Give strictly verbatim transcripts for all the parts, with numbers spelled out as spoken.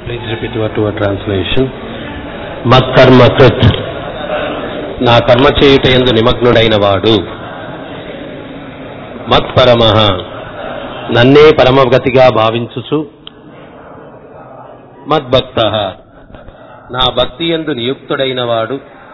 Please repeat your to a translation. మత్కర్మ కృత్, నా కర్మ చేయుట యందు నిమగ్నుడైన వాడు. మత్పరమః, నన్నే పరమగతిగా భావించుచు. మద్భక్తః, నా భక్తి యందు నియుక్తుడైన వాడు.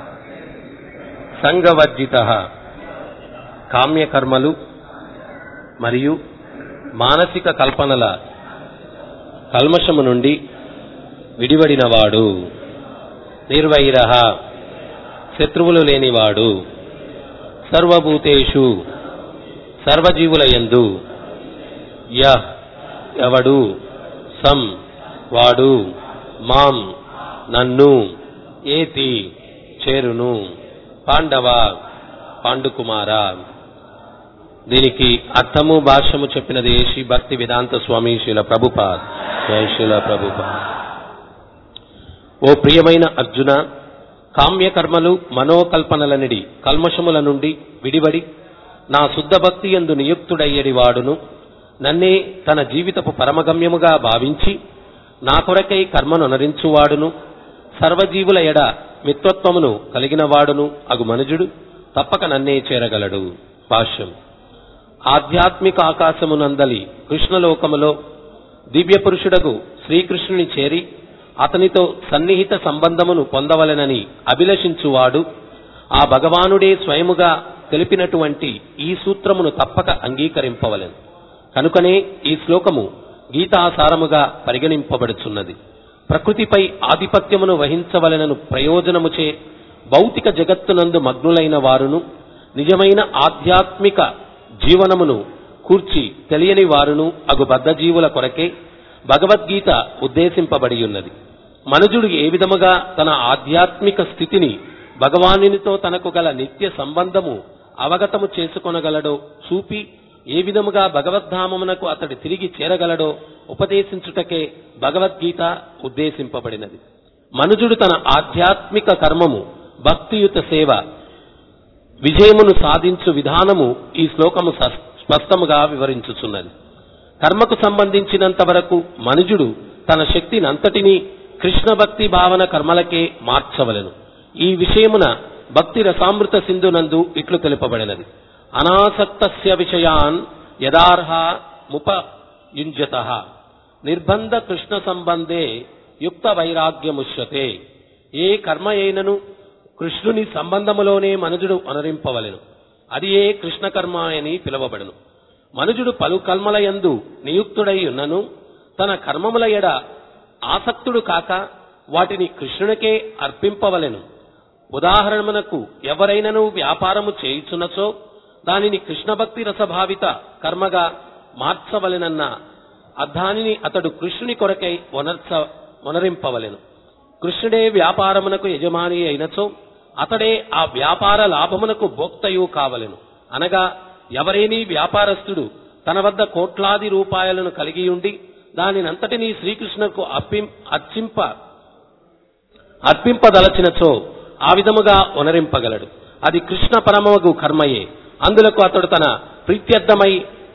సంగవర్జితః, కామ్యకర్మలు మరియు మానసిక కల్పనల కల్మషము నుండి విడివడినవాడు. నిర్వైరః, శత్రువులు లేనివాడు. సర్వభూతేషు, సర్వజీవులయందు. యః, ఎవడు. సం, వాడు. మాం, నన్ను. ఏతి, చేరును. పాండవ, పాండుకుమార. దీనికి అర్థము భాష్యము చెప్పినది శ్రీ భక్తి వేదాంత స్వామి శ్రీల ప్రభుపాద్. జై శ్రీల ప్రభుపాద్. ఓ ప్రియమైన అర్జున, కామ్యకర్మలు మనోకల్పనలనిడి కల్మషముల నుండి విడివడి నా శుద్ధ భక్తి యందు నియుక్తుడయ్యడి వాడును. నన్నే తన జీవితపు పరమగమ్యముగా భావించి నా కొరకై కర్మను నరించువాడును. సర్వజీవుల ఎడ మిత్రత్వమును కలిగిన వాడును అగు మనుజుడు తప్పక నన్నే చేరగలడు. భాష్యం. ఆధ్యాత్మిక ఆకాశమునందలి కృష్ణలోకములో దివ్య పురుషుడకు శ్రీకృష్ణుని చేరి అతనితో సన్నిహిత సంబంధమును పొందవలెనని అభిలషించువాడు ఆ భగవానుడే స్వయముగా తెలిపినటువంటి ఈ సూత్రమును తప్పక అంగీకరింపవలెను. కనుకనే ఈ శ్లోకము గీతాసారముగా పరిగణింపబడుచున్నది. ప్రకృతిపై ఆధిపత్యమును వహించవలెనను ప్రయోజనముచే భౌతిక జగత్తునందు మగ్నులైన వారును, నిజమైన ఆధ్యాత్మిక జీవనమును కూర్చి తెలియని వారును అగు బద్ధజీవుల కొరకే భగవద్గీత ఉద్దేశింపబడి ఉన్నది. మనుజుడు ఏ విధముగా తన ఆధ్యాత్మిక స్థితిని భగవానునితో తనకు గల నిత్య సంబంధము అవగతము చేసుకొనగలడో చూపి, ఏ విధముగా భగవద్ధామమునకు అతడు తిరిగి చేరగలడో ఉపదేశించుటకే భగవద్గీత ఉద్దేశింపబడినది. మనుజుడు తన ఆధ్యాత్మిక కర్మము భక్తియుత సేవ విజయమును సాధించు విధానము ఈ శ్లోకము స్పష్టముగా వివరించుచున్నది. కర్మకు సంబంధించినంత వరకు మనుజుడు తన శక్తిని అంతటినీ కృష్ణ భక్తి భావన కర్మలకే మార్చవలెను. ఈ విషయమున భక్తి రసామృత సింధునందు ఇట్లు తెలుపబడినది. అనాసక్తస్య విషయాన్ యదార్హ ముపయుంజతః నిర్బంధ కృష్ణ సంబంధే యుక్త వైరాగ్యముష్యతే. ఏ కర్మ అయినను కృష్ణుని సంబంధములోనే మనుజుడు అనరింపవలెను. అది ఏ కృష్ణ కర్మ అని పిలువబడును. మనుజుడు పలు కర్మల యందు నియుక్తుడై ఉన్నను తన కర్మముల ఎడ ఆసక్తుడు కాక వాటిని కృష్ణునికే అర్పింపవలెను. ఉదాహరణమునకు ఎవరైనను వ్యాపారము చేయుచున్నచో దానిని కృష్ణభక్తి రసభావిత కర్మగా మార్చవలెనన్న అర్థానిని అతడు కృష్ణుని కొరకై వనర్చ వనరింపవలెను. కృష్ణుడే వ్యాపారమునకు యజమాని అయినచో అతడే ఆ వ్యాపార లాభమునకు భోక్తయు కావలెను. అనగా ఎవరైనా వ్యాపారస్తుడు తన వద్ద కోట్లాది రూపాయలను కలిగి ఉండి దానినంతటినీ శ్రీకృష్ణుకు అర్పిం అర్చింప అర్పింపదలచినచో ఆ విధముగా వనరింపగలడు. అది కృష్ణ పరమగు కర్మయే. అందులకు అతడు తన ప్రీత్యర్థమై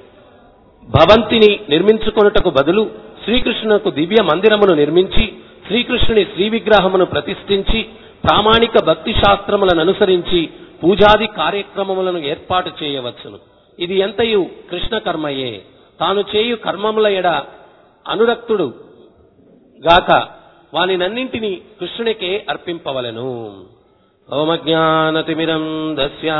భవంతిని నిర్మించుకొనుటకు బదులు శ్రీకృష్ణునకు దివ్య మందిరమును నిర్మించి శ్రీకృష్ణుని శ్రీ విగ్రహమును ప్రతిష్ఠించి ప్రామాణిక భక్తి శాస్త్రములను అనుసరించి పూజాది కార్యక్రమములను ఏర్పాటు చేయవచ్చును. ఇది ఎంతయు కృష్ణ కర్మయే. తాను చేయు కర్మముల ఎడ అనురక్తుడు గాక వానినన్నింటినీ కృష్ణునికే అర్పింపవలెను. ఓమజ్ఞానతిమిరం దస్య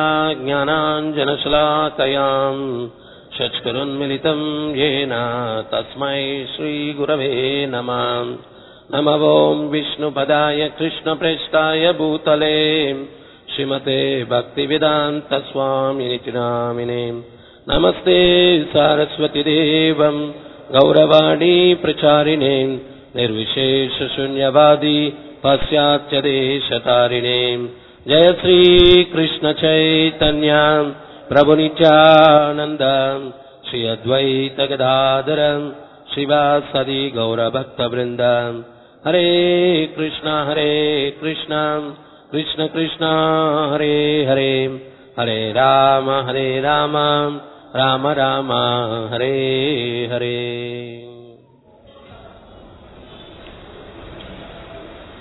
జ్ఞానాంజనశలాకయాం చక్షురున్మిలితం యేన తస్మై శ్రీ గురవే నమః. నమః ఓం విష్ణుపదాయ కృష్ణప్రేష్ఠాయ భూతలే శ్రీమతే భక్తివేదాంత స్వామినితి నామినే. నమస్తే సరస్వతి దేవం గౌరవాణీ ప్రచారిణే నిర్విశేష శూన్యవాది పాశ్చాత్య దేశతారిణే. జయ శ్రీ కృష్ణ చైతన్య ప్రభు నిత్యానంద శ్రీ అద్వైత గదాధర శ్రీవాసది గౌరభక్త బృంద. హరే కృష్ణ హరే కృష్ణ కృష్ణ కృష్ణ హరే హరే హరే రామ హరే రామ రామ రామ హరే హరే.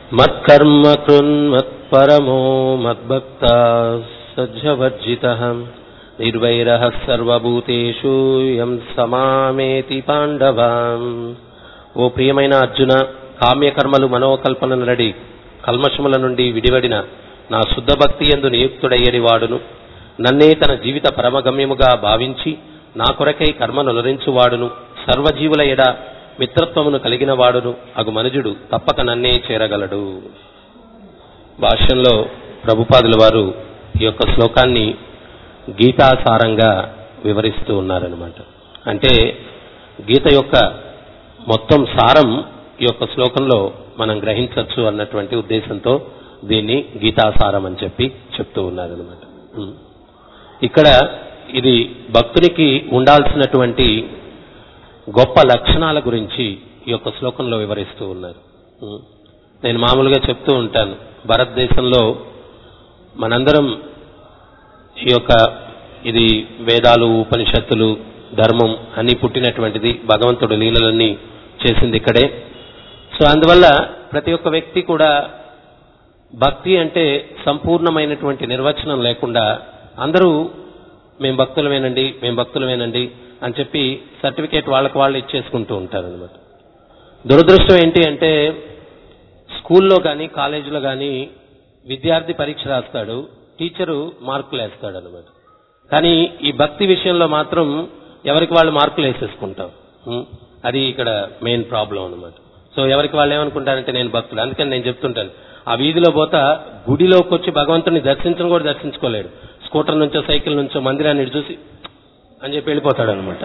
మత్కర్మ కృన్మత్పరమో మద్భక్తా సజ్జవర్జితః నిర్వైరః సర్వభూతేషు యం సమామేతి పాండవం. ఓ ప్రియమైన అర్జున, కామ్యకర్మలు మనోకల్పన నడి కల్మషముల నుండి విడివడిన నా శుద్ధ భక్తి యందు నియుక్తుడయ్యని వాడును, నన్నే తన జీవిత పరమగమ్యముగా భావించి నా కొరకై కర్మనులరించువాడును, సర్వజీవుల ఎడ మిత్రత్వమును కలిగిన వాడును అగు మనుజుడు తప్పక నన్నే చేరగలడు. భాష్యంలో ప్రభుపాదుల వారు ఈ యొక్క శ్లోకాన్ని గీతాసారంగా వివరిస్తూ ఉన్నారనమాట. అంటే గీత యొక్క మొత్తం సారం ఈ యొక్క శ్లోకంలో మనం గ్రహించవచ్చు అన్నటువంటి ఉద్దేశంతో దీన్ని గీతాసారం అని చెప్పి చెప్తూ ఉన్నారనమాట. ఇక్కడ ఇది భక్తునికి ఉండాల్సినటువంటి గొప్ప లక్షణాల గురించి ఈ యొక్క శ్లోకంలో వివరిస్తూ ఉన్నారు. నేను మామూలుగా చెప్తూ ఉంటాను, భారతదేశంలో మనందరం ఈ యొక్క ఇది వేదాలు, ఉపనిషత్తులు, ధర్మం అన్నీ పుట్టినటువంటిది, భగవంతుడు లీలలన్నీ చేసింది ఇక్కడే. సో అందువల్ల ప్రతి ఒక్క వ్యక్తి కూడా భక్తి అంటే సంపూర్ణమైనటువంటి నిర్వచనం లేకుండా అందరూ మేము భక్తులమేనండి మేము భక్తులమేనండి అని చెప్పి సర్టిఫికేట్ వాళ్ళకి వాళ్ళు ఇచ్చేసుకుంటూ ఉంటారనమాట. దురదృష్టం ఏంటి అంటే స్కూల్లో కానీ కాలేజీలో కానీ విద్యార్థి పరీక్ష రాస్తాడు, టీచరు మార్కులు వేస్తాడు అనమాట. కానీ ఈ భక్తి విషయంలో మాత్రం ఎవరికి వాళ్ళు మార్కులు వేసేసుకుంటాం. అది ఇక్కడ మెయిన్ ప్రాబ్లం అనమాట. సో ఎవరికి వాళ్ళు ఏమనుకుంటారంటే నేను భక్తుడు. అందుకని నేను చెప్తుంటాను, ఆ వీధిలో పోతా గుడిలోకి వచ్చి భగవంతుని దర్శించడం కూడా దర్శించుకోలేడు. స్కూటర్ నుంచో సైకిల్ నుంచో మందిరాన్ని చూసి అని చెప్పి వెళ్ళిపోతాడు అనమాట.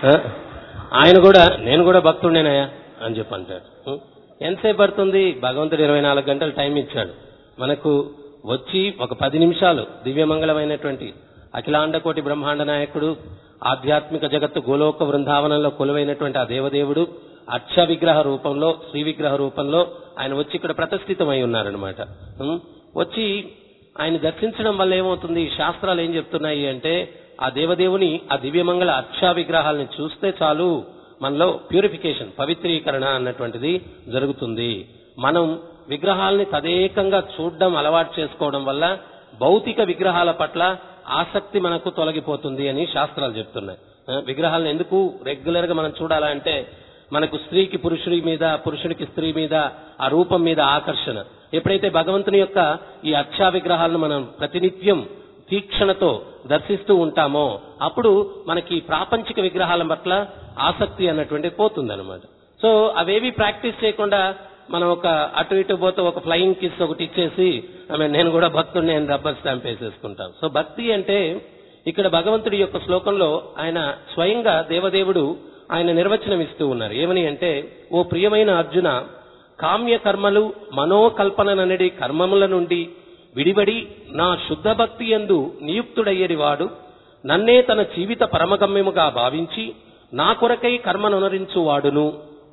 ఆయన కూడా నేను కూడా భక్తుడేనయా అని చెప్పి అంటాడు. ఎంతసేపు పడుతుంది? భగవంతుడు ఇరవై నాలుగు గంటలు టైం ఇచ్చాడు మనకు. వచ్చి ఒక పది నిమిషాలు దివ్యమంగళమైనటువంటి అఖిలాండకోటి బ్రహ్మాండ నాయకుడు, ఆధ్యాత్మిక జగత్తు గోలోక బృందావనంలో కొలువైనటువంటి ఆ దేవదేవుడు అక్ష విగ్రహ రూపంలో, శ్రీ విగ్రహ రూపంలో ఆయన వచ్చి ఇక్కడ ప్రతిష్ఠితమై ఉన్నారనమాట. వచ్చి ఆయన దర్శించడం వల్ల ఏమవుతుంది, శాస్త్రాలు ఏం చెప్తున్నాయి అంటే ఆ దేవదేవుని ఆ దివ్యమంగళ అక్ష విగ్రహాలని చూస్తే చాలు మనలో ప్యూరిఫికేషన్, పవిత్రీకరణ అన్నటువంటిది జరుగుతుంది. మనం విగ్రహాలని తదేకంగా చూడడం అలవాటు చేసుకోవడం వల్ల భౌతిక విగ్రహాల పట్ల ఆసక్తి మనకు తొలగిపోతుంది అని శాస్త్రాలు చెప్తున్నాయి. విగ్రహాలను ఎందుకు రెగ్యులర్ గా మనం చూడాలంటే మనకు స్త్రీకి పురుషుడి మీద, పురుషుడికి స్త్రీ మీద, ఆ రూపం మీద ఆకర్షణ. ఎప్పుడైతే భగవంతుని యొక్క ఈ అక్షా విగ్రహాలను మనం ప్రతినిత్యం తీక్షణతో దర్శిస్తూ ఉంటామో అప్పుడు మనకి ప్రాపంచిక విగ్రహాల పట్ల ఆసక్తి అన్నటువంటిది పోతుందన్నమాట. సో అవేవి ప్రాక్టీస్ చేయకుండా మనం ఒక అటు ఇటు పోతే ఒక ఫ్లయింగ్ కిస్ ఒకటి ఇచ్చేసి ఆమె నేను కూడా భక్తుడిని నేను రబ్బర్ స్టాంప్ వేసేసుకుంటాం. సో భక్తి అంటే ఇక్కడ భగవంతుడి యొక్క శ్లోకంలో ఆయన స్వయంగా దేవదేవుడు ఆయన నిర్వచనం ఇస్తూ ఉన్నారు. ఏమని అంటే, ఓ ప్రియమైన అర్జున, కామ్య కర్మలు మనోకల్పననడి కర్మముల నుండి విడిబడి నా శుద్ధ భక్తి యందు నియుక్తుడయ్యేది వాడు నన్నే తన జీవిత పరమగమ్యముగా భావించి నా కొరకై కర్మనునరించు వాడును.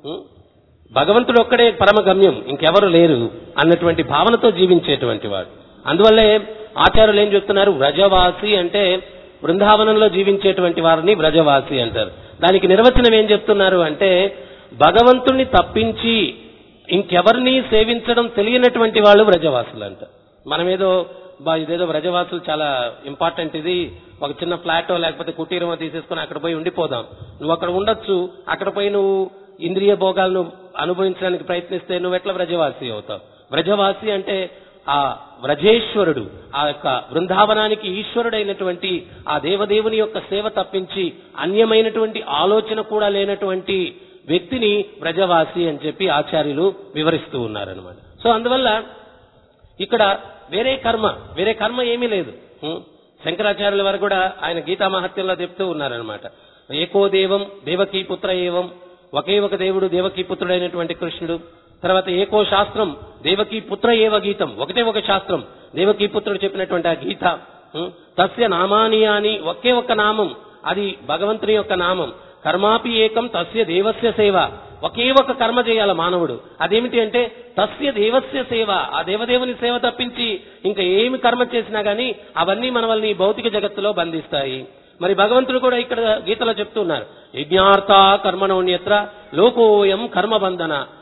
భగవంతుడు ఒక్కడే పరమగమ్యం, ఇంకెవరు లేరు అన్నటువంటి భావనతో జీవించేటువంటి వాడు. అందువల్లే ఆచార్యులు ఏం చెప్తున్నారు, వ్రజవాసి అంటే బృందావనంలో జీవించేటువంటి వారిని వ్రజవాసి అంటారు. దానికి నిర్వచనం ఏం చెప్తున్నారు అంటే భగవంతుణ్ణి తప్పించి ఇంకెవరిని సేవించడం తెలియనటువంటి వాళ్ళు వ్రజవాసులు అంట. మనమేదో ఇదేదో వ్రజవాసులు చాలా ఇంపార్టెంట్, ఇది ఒక చిన్న ఫ్లాటో లేకపోతే కుటీరమో తీసేసుకుని అక్కడ పోయి ఉండిపోదాం. నువ్వు అక్కడ ఉండొచ్చు, అక్కడ పోయి నువ్వు ఇంద్రియ భోగాలను అనుభవించడానికి ప్రయత్నిస్తే నువ్వు ఎట్లా వ్రజవాసి అవుతావు? వ్రజవాసి అంటే ఆ వ్రజేశ్వరుడు, ఆ యొక్క బృందావనానికి ఈశ్వరుడైనటువంటి ఆ దేవదేవుని యొక్క సేవ తప్పించి అన్యమైనటువంటి ఆలోచన కూడా లేనటువంటి వ్యక్తిని వ్రజవాసి అని చెప్పి ఆచార్యులు వివరిస్తూ ఉన్నారనమాట. సో అందువల్ల ఇక్కడ వేరే కర్మ వేరే కర్మ ఏమీ లేదు. శంకరాచార్యుల వారు కూడా ఆయన గీతా మహత్యంలో చెప్తూ ఉన్నారనమాట. ఏకో దేవం దేవకీ పుత్ర ఏవం, ఒకే ఒక దేవుడు దేవకీ పుత్రుడైనటువంటి కృష్ణుడు. తర్వాత ఏకో శాస్త్రం దేవకీ పుత్ర ఏవ గీతం, ఒకటే ఒక శాస్త్రం దేవకీ పుత్రుడు చెప్పినటువంటి ఆ గీత. తస్య నామాని అని ఒకే ఒక నామం, అది భగవంతుని యొక్క నామం. కర్మాపి ఏకం తస్య దేవస్య సేవ, ఒకే ఒక కర్మ చేయాల మానవుడు. అదేమిటి అంటే తస్య దేవస్య సేవ, ఆ దేవదేవుని సేవ తప్పించి ఇంకా ఏమి కర్మ చేసినా గానీ అవన్నీ మనల్ని భౌతిక జగత్తులో బంధిస్తాయి. మరి భగవంతుడు కూడా ఇక్కడ గీతలో చెప్తున్నారు, యజ్ఞార్థ కర్మణోన్యత్ర లోకోయం కర్మబంధన.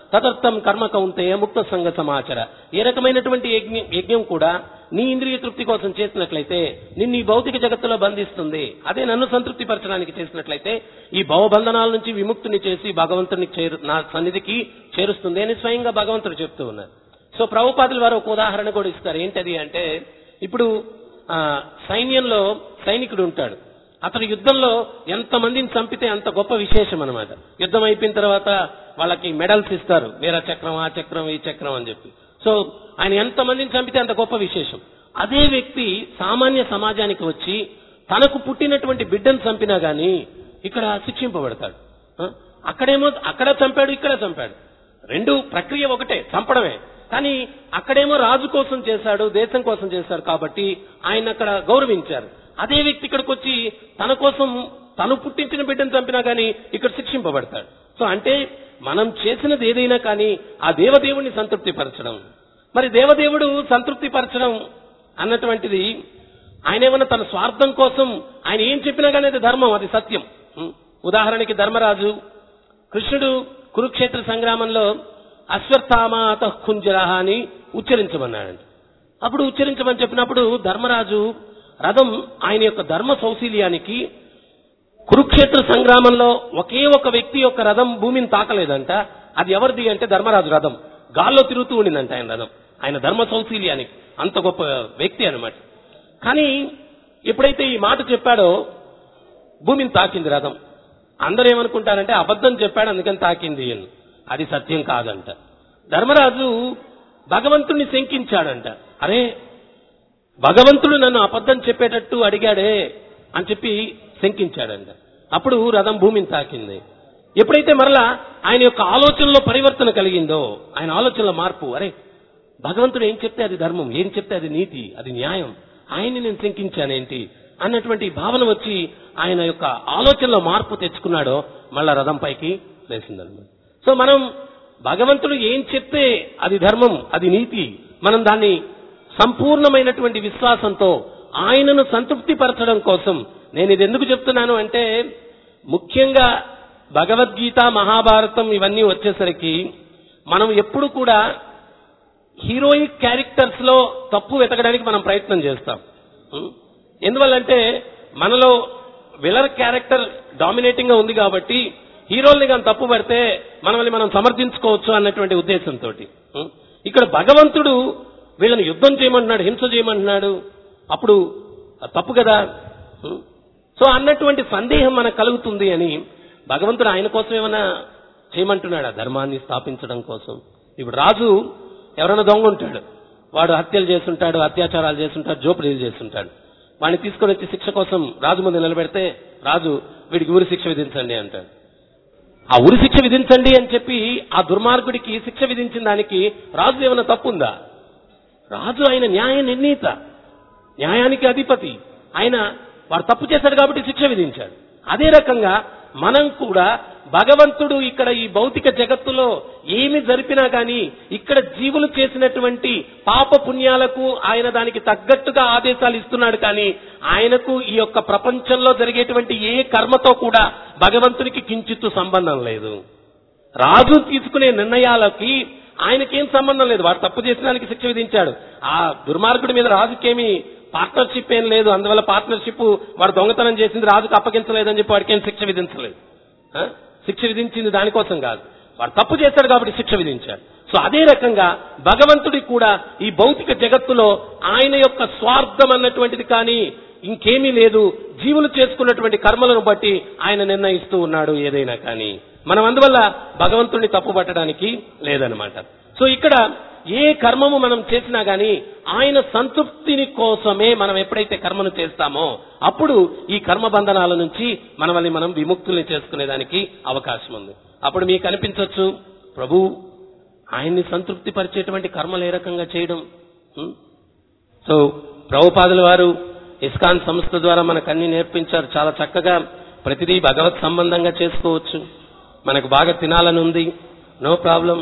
తదర్థం కర్మ కౌంతేయ ముక్త సంగ సమాచార. ఏ రకమైనటువంటి యజ్ఞం యజ్ఞం కూడా నీ ఇంద్రియ తృప్తి కోసం చేసినట్లయితే నిన్ను ఈ భౌతిక జగత్తులో బంధిస్తుంది. అదే నన్ను సంతృప్తి పరచడానికి చేసినట్లయితే ఈ భవబంధనాల నుంచి విముక్తిని చేసి భగవంతుని చేరు నా సన్నిధికి చేరుస్తుంది అని స్వయంగా భగవంతుడు చెప్తూ ఉన్నారు. సో ప్రభుపాదులు వారు ఒక ఉదాహరణ కూడా ఇస్తారు. ఏంటది అంటే, ఇప్పుడు ఆ సైన్యంలో సైనికుడు ఉంటాడు. అతను యుద్ధంలో ఎంతమందిని చంపితే అంత గొప్ప విశేషం అనమాట. యుద్ధం అయిపోయిన తర్వాత వాళ్ళకి మెడల్స్ ఇస్తారు, వీర చక్రం, ఆ చక్రం, ఈ చక్రం అని చెప్పి. సో ఆయన ఎంతమందిని చంపితే అంత గొప్ప విశేషం. అదే వ్యక్తి సామాన్య సమాజానికి వచ్చి తనకు పుట్టినటువంటి బిడ్డను చంపినా గాని ఇక్కడ శిక్షింపబడతాడు. అక్కడేమో అక్కడ చంపాడు, ఇక్కడ చంపాడు, రెండు ప్రక్రియ ఒకటే, చంపడమే. కానీ అక్కడేమో రాజు కోసం చేశాడు, దేశం కోసం చేశాడు కాబట్టి ఆయన అక్కడ గౌరవించారు. అదే వ్యక్తి ఇక్కడికి వచ్చి తన కోసం తను పుట్టించిన బిడ్డను చంపినా గానీ ఇక్కడ శిక్షింపబడతాడు. సో అంటే మనం చేసినది ఏదైనా కానీ ఆ దేవదేవుడిని సంతృప్తి పరచడం. మరి దేవదేవుడు సంతృప్తి పరచడం అన్నటువంటిది ఆయన ఏమన్నా తన స్వార్థం కోసం ఆయన ఏం చెప్పినా కానీ అది ధర్మం, అది సత్యం. ఉదాహరణకి ధర్మరాజు, కృష్ణుడు కురుక్షేత్ర సంగ్రామంలో అశ్వత్థామాత కుంజరహ అని ఉచ్చరించమన్నాడండి. అప్పుడు ఉచ్చరించమని చెప్పినప్పుడు ధర్మరాజు రథం ఆయన యొక్క ధర్మ సౌశీల్యానికి కురుక్షేత్ర సంగ్రామంలో ఒకే ఒక వ్యక్తి యొక్క రథం భూమిని తాకలేదంట. అది ఎవరిది అంటే ధర్మరాజు రథం గాల్లో తిరుగుతూ ఉండిందంట ఆయన రథం, ఆయన ధర్మ సౌశీల్యానికి. అంత గొప్ప వ్యక్తి అనమాట. కానీ ఎప్పుడైతే ఈ మాట చెప్పాడో భూమిని తాకింది రథం. అందరూ ఏమనుకుంటారంటే అబద్ధం చెప్పాడు అందుకని తాకింది అని. అది సత్యం కాదంట. ధర్మరాజు భగవంతుణ్ణి శంకించాడంట. అరే భగవంతుడు నన్ను అబద్ధం చెప్పేటట్టు అడిగాడే అని చెప్పి శంకించాడంట. అప్పుడు రథం భూమిని తాకింది. ఎప్పుడైతే మరలా ఆయన యొక్క ఆలోచనలో పరివర్తన కలిగిందో, ఆయన ఆలోచనలో మార్పు, అరే భగవంతుడు ఏం చెప్తే అది ధర్మం, ఏం చెప్తే అది నీతి, అది న్యాయం, ఆయన్ని నేను శంకించానేంటి అన్నటువంటి భావన వచ్చి ఆయన యొక్క ఆలోచనలో మార్పు తెచ్చుకున్నాడో మళ్ళా రథం పైకి లేచిందన్నమాట. సో మనం భగవంతుడు ఏం చెప్తే అది ధర్మం, అది నీతి, మనం దాన్ని సంపూర్ణమైనటువంటి విశ్వాసంతో ఆయనను సంతృప్తి పరచడం కోసం. నేను ఇది ఎందుకు చెప్తున్నాను అంటే, ముఖ్యంగా భగవద్గీత, మహాభారతం ఇవన్నీ వచ్చేసరికి మనం ఎప్పుడు కూడా హీరోయిక్ క్యారెక్టర్స్ లో తప్పు వెతకడానికి మనం ప్రయత్నం చేస్తాం. ఎందువల్లంటే మనలో విలన్ క్యారెక్టర్ డామినేటింగ్ గా ఉంది కాబట్టి హీరోల్ని కానీ తప్పు పడితే మనల్ని మనం సమర్థించుకోవచ్చు అన్నటువంటి ఉద్దేశంతో. ఇక్కడ భగవంతుడు వీళ్ళని యుద్ధం చేయమంటున్నాడు, హింస చేయమంటున్నాడు, అప్పుడు తప్పు కదా. సో అన్నటువంటి సందేహం మనకు కలుగుతుంది అని భగవంతుడు ఆయన కోసం ఏమైనా చేయమంటున్నాడు, ఆ ధర్మాన్ని స్థాపించడం కోసం. ఇప్పుడు రాజు ఎవరైనా దొంగ ఉంటాడు, వాడు హత్యలు చేస్తుంటాడు, అత్యాచారాలు చేస్తుంటాడు, జోపిడీలు చేస్తుంటాడు. వాడిని తీసుకొని వచ్చి శిక్ష కోసం రాజు ముందు నిలబెడితే రాజు వీడికి ఉరి శిక్ష విధించండి అంటాడు. ఆ ఉరి శిక్ష విధించండి అని చెప్పి ఆ దుర్మార్గుడికి శిక్ష విధించిన దానికి రాజు ఏమైనా తప్పుందా? రాజు ఆయన న్యాయ నిర్ణీత, న్యాయానికి అధిపతి. ఆయన వాడు తప్పు చేశాడు కాబట్టి శిక్ష విధించాడు. అదే రకంగా మనం కూడా భగవంతుడు ఇక్కడ ఈ భౌతిక జగత్తులో ఏమి జరిపినా గాని ఇక్కడ జీవులు చేసినటువంటి పాప పుణ్యాలకు ఆయన దానికి తగ్గట్టుగా ఆదేశాలు ఇస్తున్నాడు. కానీ ఆయనకు ఈ యొక్క ప్రపంచంలో జరిగేటువంటి ఏ కర్మతో కూడా భగవంతునికి కించిత్తు సంబంధం లేదు. రాజు తీసుకునే నిర్ణయాలకి ఆయనకేం సంబంధం లేదు. వాడు తప్పు చేసిన దానికి శిక్ష విధించాడు. ఆ దుర్మార్గుడి మీద రాజుకేమి పార్ట్నర్షిప్ ఏం లేదు. అందువల్ల పార్ట్నర్షిప్ వాడు దొంగతనం చేసింది రాజుకు అప్పగించలేదని చెప్పి వాడికి ఏం శిక్ష విధించలేదు. శిక్ష విధించింది దానికోసం కాదు, వాడు తప్పు చేశాడు కాబట్టి శిక్ష విధించాడు. సో అదే రకంగా భగవంతుడికి కూడా ఈ భౌతిక జగత్తులో ఆయన యొక్క స్వార్థం అన్నటువంటిది కానీ ఇంకేమీ లేదు. జీవులు చేసుకున్నటువంటి కర్మలను బట్టి ఆయన నిర్ణయిస్తూ ఉన్నాడు ఏదైనా కానీ. మనం అందువల్ల భగవంతుడిని తప్పు పట్టడానికి లేదనమాట. సో ఇక్కడ ఏ కర్మము మనం చేసినా గాని ఆయన సంతృప్తిని కోసమే మనం ఎప్పుడైతే కర్మను చేస్తామో అప్పుడు ఈ కర్మ బంధనాల నుంచి మనల్ని మనం విముక్తుల్ని చేసుకునేదానికి అవకాశం ఉంది. అప్పుడు మీకు అనిపించవచ్చు, ప్రభు ఆయన్ని సంతృప్తి పరిచేటువంటి కర్మలు ఏ రకంగా చేయడం. సో ప్రభుపాదుల వారు ఇస్కాన్ సంస్థ ద్వారా మనకు అన్ని నేర్పించారు. చాలా చక్కగా ప్రతిదీ భగవత్ సంబంధంగా చేసుకోవచ్చు. మనకు బాగా తినాలని ఉంది, నో ప్రాబ్లం.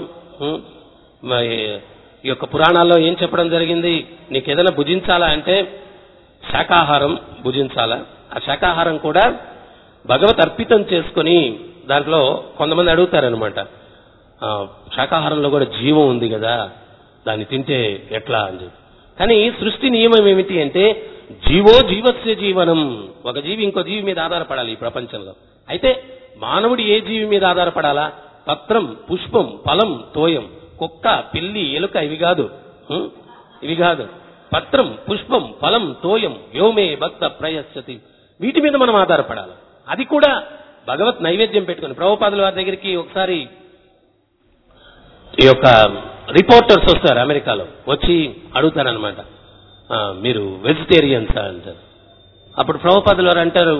ఈ యొక్క పురాణాల్లో ఏం చెప్పడం జరిగింది, నీకు ఏదైనా భుజించాలా అంటే శాకాహారం భుజించాలా. ఆ శాకాహారం కూడా భగవత్ అర్పితం చేసుకుని, దాంట్లో కొంతమంది అడుగుతారనమాట, శాకాహారంలో కూడా జీవం ఉంది కదా, దాన్ని తింటే ఎట్లా అని చెప్పి. కానీ సృష్టి నియమం ఏమిటి అంటే జీవో జీవస్య జీవనం. ఒక జీవి ఇంకో జీవి మీద ఆధారపడాలి ఈ ప్రపంచంలో. అయితే మానవుడు ఏ జీవి మీద ఆధారపడాలా? పత్రం, పుష్పం, ఫలం, తోయం. కుక్క, పిల్లి, ఎలుక ఇవి కాదు, ఇవి కాదు. పత్రం, పుష్పం, ఫలం, తోయం, వ్యోమే భక్త ప్రయస్యతి. వీటి మీద మనం ఆధారపడాలి. అది కూడా భగవత్ నైవేద్యం పెట్టుకుని. ప్రభుపాదుల వారి దగ్గరికి ఒకసారి ఈ యొక్క రిపోర్టర్స్ వస్తారు అమెరికాలో, వచ్చి అడుగుతారనమాట, మీరు వెజిటేరియన్సా అంటారు. అప్పుడు ప్రభుపాదుల వారు అంటారు,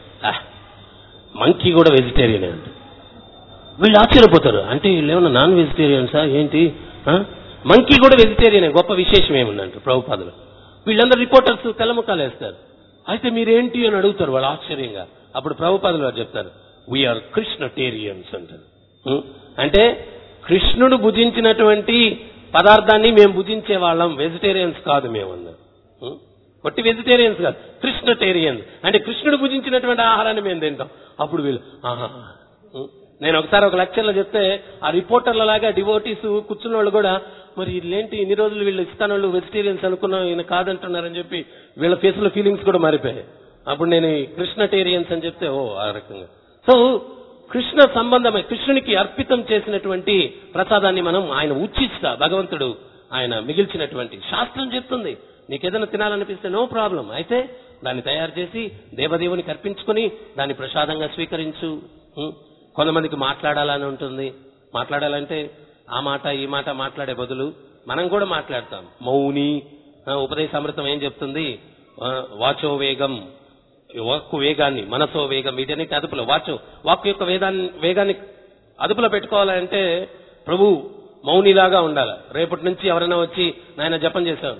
మంకీ కూడా వెజిటేరియనే అంటారు. వీళ్ళు ఆశ్చర్యపోతారు, అంటే వీళ్ళు ఏమన్నా నాన్ వెజిటేరియన్సా ఏంటి, మంకీ కూడా వెజిటేరియనే, గొప్ప విశేషం ఏముందంటారు ప్రభుపాదులు. వీళ్ళందరూ రిపోర్టర్స్ తెల్లముఖాలు వేస్తారు. అయితే మీరేంటి అని అడుగుతారు వాళ్ళు ఆశ్చర్యంగా. అప్పుడు ప్రభుపాదులు వారు చెప్తారు, వీఆర్ కృష్ణటేరియన్స్ అంటారు. అంటే కృష్ణుడు భుజించినటువంటి పదార్థాన్ని మేము భుజించే వాళ్ళం, వెజిటేరియన్స్ కాదు మేము అన్నారు. ఒట్టి వెజిటేరియన్స్ కాదు, కృష్ణటేరియన్స్. అంటే కృష్ణుడు భుజించినటువంటి ఆహారాన్ని మేము తింటాం. అప్పుడు వీళ్ళు ఆహా. నేను ఒకసారి ఒక లెక్చర్లో చెప్తే ఆ రిపోర్టర్ల లాగా డివోటీస్ కూర్చున్న వాళ్ళు కూడా, మరి వీళ్ళేంటి ఇన్ని రోజులు వీళ్ళు ఇస్తాను వాళ్ళు వెజిటేరియన్స్ అనుకున్నాం, ఈయన కాదంటున్నారని చెప్పి వీళ్ళ ఫేస్ లో ఫీలింగ్స్ కూడా మారిపోయాయి. అప్పుడు నేను కృష్ణటేరియన్స్ అని చెప్తే ఓ ఆ రకంగా. సో కృష్ణ సంబంధమై కృష్ణునికి అర్పితం చేసినటువంటి ప్రసాదాన్ని మనం ఆయన ఉచ్చిస్తా భగవంతుడు ఆయన మిగిల్చినటువంటి శాస్త్రం చెప్తుంది. నీకేదైనా తినాలనిపిస్తే నో ప్రాబ్లం, అయితే దాన్ని తయారు చేసి దేవదేవునికి అర్పించుకుని దాన్ని ప్రసాదంగా స్వీకరించు. కొంతమందికి మాట్లాడాలని ఉంటుంది, మాట్లాడాలంటే ఆ మాట ఈ మాట మాట్లాడే బదులు మనం కూడా మాట్లాడతాం. మౌని ఉపదేశామృతం ఏం చెప్తుంది, వాచో వేగం, వాక్కు వేగాన్ని, మనసో వేగం, వీటన్నిటి అదుపులో వాచో వాక్కు యొక్క వేదాన్ని వేగాన్ని అదుపులో పెట్టుకోవాలంటే ప్రభు మౌనిలాగా ఉండాలి. రేపటి నుంచి ఎవరైనా వచ్చి నాయన జపం చేశారు,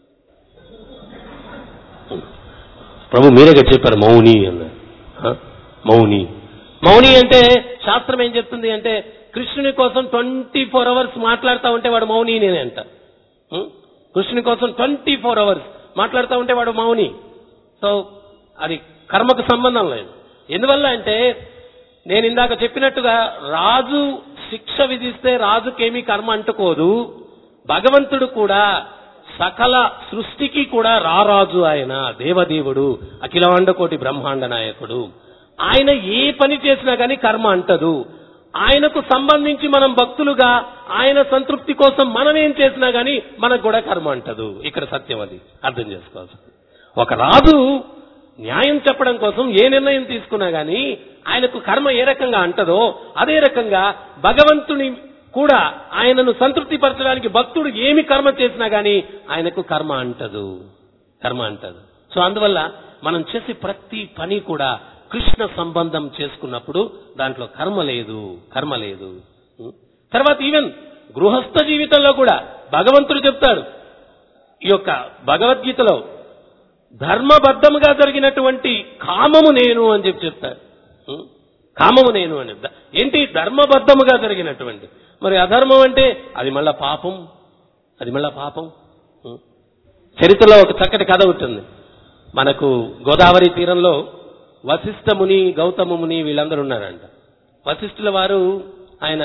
ప్రభు మీరేగా చెప్పారు మౌని అన్నారు. మౌని మౌని అంటే శాస్త్రం ఏం చెప్తుంది అంటే కృష్ణుని కోసం ట్వంటీ ఫోర్ అవర్స్ మాట్లాడుతూ ఉంటే వాడు మౌని నేనే అంట. కృష్ణుని కోసం ట్వంటీ ఫోర్ అవర్స్ మాట్లాడుతూ ఉంటే వాడు మౌని. సో అది కర్మకు సంబంధం లేదు. ఎందువల్ల అంటే నేను ఇందాక చెప్పినట్టుగా రాజు శిక్ష విధిస్తే రాజుకేమీ కర్మ అంటుకోదు. భగవంతుడు కూడా సకల సృష్టికి కూడా రారాజు, ఆయన దేవదేవుడు, అఖిలాండ కోటి బ్రహ్మాండ నాయకుడు. ఆయన ఏ పని చేసినా గానీ కర్మ అంటదు. ఆయనకు సంబంధించి మనం భక్తులుగా ఆయన సంతృప్తి కోసం మనం ఏం చేసినా గానీ మనకు కూడా కర్మ అంటదు. ఇక్కడ సత్యం అది అర్థం చేసుకోవాలి. ఒక రాజు న్యాయం చెప్పడం కోసం ఏ నిర్ణయం తీసుకున్నా గానీ ఆయనకు కర్మ ఏ రకంగా అంటదో అదే రకంగా భగవంతుని కూడా ఆయనను సంతృప్తి పరచడానికి భక్తుడు ఏమి కర్మ చేసినా గానీ ఆయనకు కర్మ అంటదు, కర్మ అంటదు. సో అందువల్ల మనం చేసే ప్రతి పని కూడా కృష్ణ సంబంధం చేసుకున్నప్పుడు దాంట్లో కర్మ లేదు, కర్మ లేదు. తర్వాత ఈవెన్ గృహస్థ జీవితంలో కూడా భగవంతుడు చెప్తాడు, ఈ యొక్క భగవద్గీతలో ధర్మబద్ధముగా జరిగినటువంటి కామము నేను అని చెప్పి చెప్తాడు. కామము నేను అని ఏంటి ధర్మబద్ధముగా జరిగినటువంటి, మరి అధర్మం అంటే అది మళ్ళా పాపం, అది మళ్ళా పాపం. చరిత్రలో ఒక చక్కటి కథ ఉంటుంది. మనకు గోదావరి తీరంలో వశిష్ఠ ముని, గౌతమ ముని వీళ్ళందరూ ఉన్నారంట. వశిష్ఠుల వారు ఆయన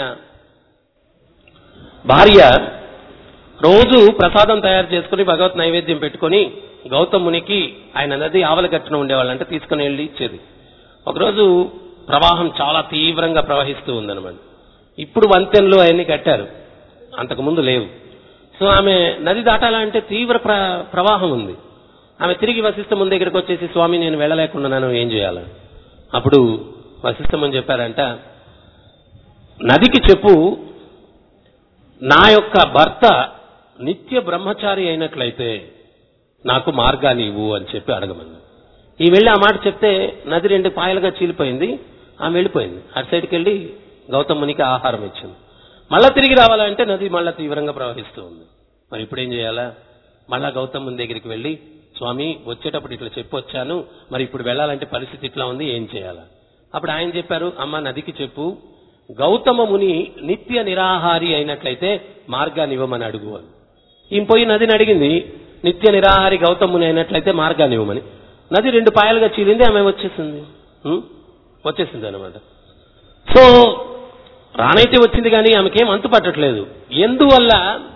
భార్య రోజు ప్రసాదం తయారు చేసుకుని భగవత్ నైవేద్యం పెట్టుకుని గౌతమ మునికి ఆయన నది ఆవల గట్టున ఉండేవాళ్ళంటే తీసుకుని వెళ్ళి ఇచ్చేది. ఒకరోజు ప్రవాహం చాలా తీవ్రంగా ప్రవహిస్తూ ఉందన్నమాట. ఇప్పుడు వంతెనలు అవన్నీ కట్టారు, అంతకుముందు లేవు. సో ఆమె నది దాటాలంటే తీవ్ర ప్రవాహం ఉంది. ఆమె తిరిగి వశిష్ఠముని దగ్గరికి వచ్చేసి, స్వామి నేను వెళ్ళలేకున్నాను, ఏం చేయాలి? అప్పుడు వశిష్ఠముని చెప్పారంట, నదికి చెప్పు నా యొక్క భర్త నిత్య బ్రహ్మచారి అయినట్లయితే నాకు మార్గాన్ని ఇవ్వు అని చెప్పి అడగమని. ఈ వెళ్ళి ఆ మాట చెప్తే నది రెండు పాయలుగా చీలిపోయింది. ఆమె వెళ్ళిపోయింది. అటు సైడ్కి వెళ్ళి గౌతమునికి ఆహారం ఇచ్చింది. మళ్ళా తిరిగి రావాలంటే నది మళ్ళా తీవ్రంగా ప్రవహిస్తూ ఉంది. మరి ఇప్పుడు ఏం చేయాలా? మళ్ళా గౌతముని దగ్గరికి వెళ్ళి, స్వామి వచ్చేటప్పుడు ఇట్లా చెప్పొచ్చాను, మరి ఇప్పుడు వెళ్ళాలంటే పరిస్థితి ఇట్లా ఉంది, ఏం చేయాలా? అప్పుడు ఆయన చెప్పారు, అమ్మ నదికి చెప్పు గౌతమ ముని నిత్య నిరాహారి అయినట్లయితే మార్గాన్ని ఇవ్వమని అడుగు అని. ఈమె పోయి నదిని అడిగింది, నిత్య నిరాహారి గౌతమ ముని అయినట్లయితే మార్గాన్ని ఇవ్వమని. నది రెండు పాయలుగా చీలింది, ఆమె వచ్చేసింది వచ్చేసింది అనమాట. సో రానైతే వచ్చింది కానీ ఆమెకేం అంతు పట్టట్లేదు. ఎందువల్ల?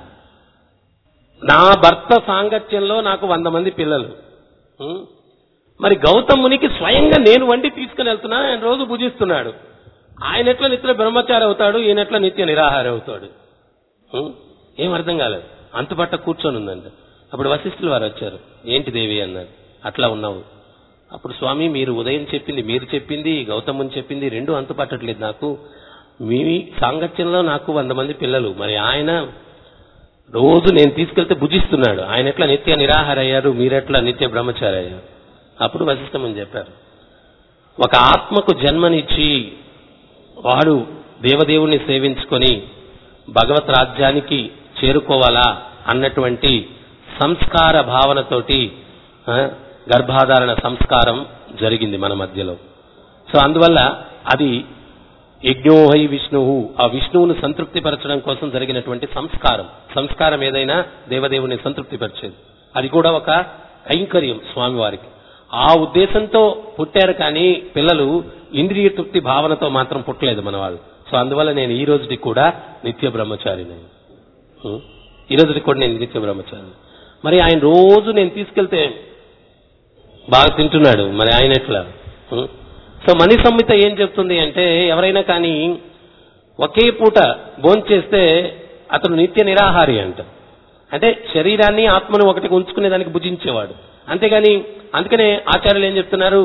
నా భర్త సాంగత్యంలో నాకు వంద మంది పిల్లలు. మరి గౌతమునికి స్వయంగా నేను వండి తీసుకుని వెళ్తున్నా, ఆయన రోజు భుజిస్తున్నాడు. ఆయన ఎట్లా నిత్య బ్రహ్మచారి అవుతాడు, ఈయన ఎట్లా నిత్య నిరాహారి అవుతాడు? ఏం అర్థం కాలేదు. అంతుపట్ట కూర్చొని ఉందండి. అప్పుడు వశిష్ఠులు వారు వచ్చారు. ఏంటి దేవి అన్నారు. అట్లా ఉన్నావు. అప్పుడు స్వామి, మీరు ఉదయం చెప్పింది, మీరు చెప్పింది, గౌతముని చెప్పింది రెండు అంతుపట్టట్లేదు నాకు. మీ సాంగత్యంలో నాకు వంద మంది పిల్లలు, మరి ఆయన రోజు నేను తీసుకెళ్తే భుజిస్తున్నాడు, ఆయన ఎట్లా నిత్య నిరాహార అయ్యారు, మీరెట్లా నిత్య బ్రహ్మచారి అయ్యారు? అప్పుడు వశిష్ఠమని చెప్పారు, ఒక ఆత్మకు జన్మనిచ్చి వాడు దేవదేవుణ్ణి సేవించుకొని భగవత్ రాజ్యానికి చేరుకోవాలా అన్నటువంటి సంస్కార భావనతోటి గర్భాధారణ సంస్కారం జరిగింది మన మధ్యలో. సో అందువల్ల అది యజ్ఞోహై విష్ణువు, ఆ విష్ణువును సంతృప్తిపరచడం కోసం జరిగినటువంటి సంస్కారం. సంస్కారం ఏదైనా దేవదేవుని సంతృప్తిపరిచేది. అది కూడా ఒక కైంకర్యం స్వామివారికి. ఆ ఉద్దేశంతో పుట్టారు కానీ పిల్లలు ఇంద్రియ తృప్తి భావనతో మాత్రం పుట్టలేదు మన వాళ్ళు. సో అందువల్ల నేను ఈ రోజుకి కూడా నిత్య బ్రహ్మచారిని. ఈ రోజుకి కూడా నేను నిత్య బ్రహ్మచారిని. మరి ఆయన రోజు నేను తీసుకెళ్తే బాగా తింటున్నాడు, మరి ఆయన ఎట్లా? సో మణి సంహిత ఏం చెప్తుంది అంటే, ఎవరైనా కానీ ఒకే పూట భోంచేస్తే అతను నిత్య నిరాహారి అంట. అంటే శరీరాన్ని ఆత్మను ఒకటికి ఉంచుకునే దానికి భుజించేవాడు. అంతేగాని అందుకనే ఆచార్యులు ఏం చెప్తున్నారు,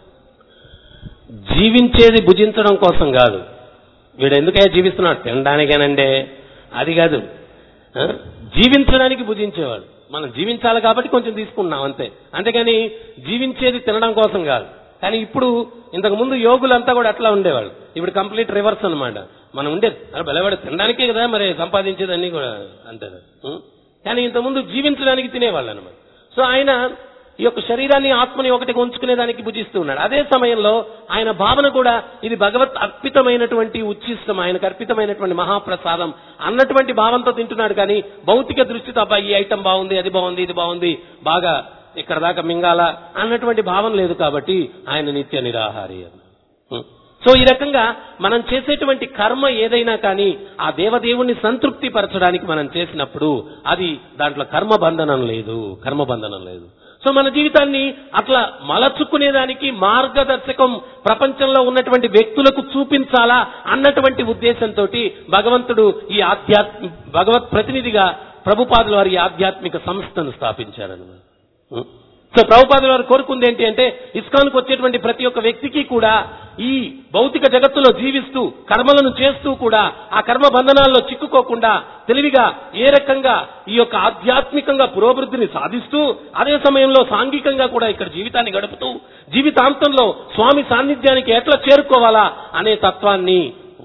జీవించేది భుజించడం కోసం కాదు. వీడు ఎందుకయ్యా జీవిస్తున్నాడు? తినడానికేనంటే అది కాదు, జీవించడానికి భుజించేవాడు. మనం జీవించాలి కాబట్టి కొంచెం తీసుకున్నాం అంతే. అంతేగాని జీవించేది తినడం కోసం కాదు. కానీ ఇప్పుడు ఇంతకు ముందు యోగులంతా కూడా అట్లా ఉండేవాళ్ళు. ఇప్పుడు కంప్లీట్ రివర్స్ అనమాట. మనం ఉండేది బలవాడు తినడానికే కదా, మరి సంపాదించేదన్నీ కూడా అంతే. కానీ ఇంతకుముందు జీవించడానికి తినేవాళ్ళు అనమాట. సో ఆయన ఈ యొక్క శరీరాన్ని ఆత్మని ఒకటి ఉంచుకునేదానికి భుజిస్తూ ఉన్నాడు. అదే సమయంలో ఆయన భావన కూడా ఇది భగవత్ అర్పితమైనటువంటి ఉచ్చిష్టం, ఆయనకు అర్పితమైనటువంటి మహాప్రసాదం అన్నటువంటి భావంతో తింటున్నాడు. కానీ భౌతిక దృష్టితో అబ్బాయి ఈ ఐటమ్ బాగుంది, అది బాగుంది, ఇది బాగుంది, బాగా ఇక్కడ దాకా మింగాల అన్నటువంటి భావం లేదు. కాబట్టి ఆయన నిత్య నిరాహారి. సో ఈ రకంగా మనం చేసేటువంటి కర్మ ఏదైనా కానీ ఆ దేవదేవుణ్ణి సంతృప్తి పరచడానికి మనం చేసినప్పుడు అది దాంట్లో కర్మబంధనం లేదు, కర్మబంధనం లేదు. సో మన జీవితాన్ని అట్లా మలచుకునేదానికి మార్గదర్శకం ప్రపంచంలో ఉన్నటువంటి వ్యక్తులకు చూపించాలా అన్నటువంటి ఉద్దేశంతో భగవంతుడు ఈ ఆధ్యాత్మిక భగవత్ ప్రతినిధిగా ప్రభుపాదుల వారి ఆధ్యాత్మిక సంస్థను స్థాపించారన్నమాట. సో ప్రభుపాదుల వారు కోరుకుంది ఏంటి అంటే, ఇస్కాన్కు వచ్చేటువంటి ప్రతి ఒక్క వ్యక్తికి కూడా ఈ భౌతిక జగత్తులో జీవిస్తూ కర్మలను చేస్తూ కూడా ఆ కర్మ బంధనాల్లో చిక్కుకోకుండా తెలివిగా ఏ రకంగా ఈ యొక్క ఆధ్యాత్మికంగా పురోభివృద్ధిని సాధిస్తూ అదే సమయంలో సాంఘికంగా కూడా ఇక్కడ జీవితాన్ని గడుపుతూ జీవితాంతంలో స్వామి సాన్నిధ్యానికి ఎట్లా చేరుకోవాలా అనే తత్వాన్ని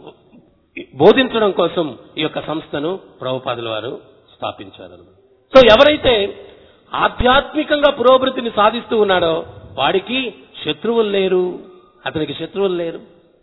బోధించడం కోసం ఈ యొక్క సంస్థను ప్రభుపాదుల వారు స్థాపించారు. సో ఎవరైతే ఆధ్యాత్మికంగా పురోభివృద్ధిని సాధిస్తూ ఉన్నాడో వాడికి శత్రువులు లేరు, అతనికి శత్రువులు లేరు.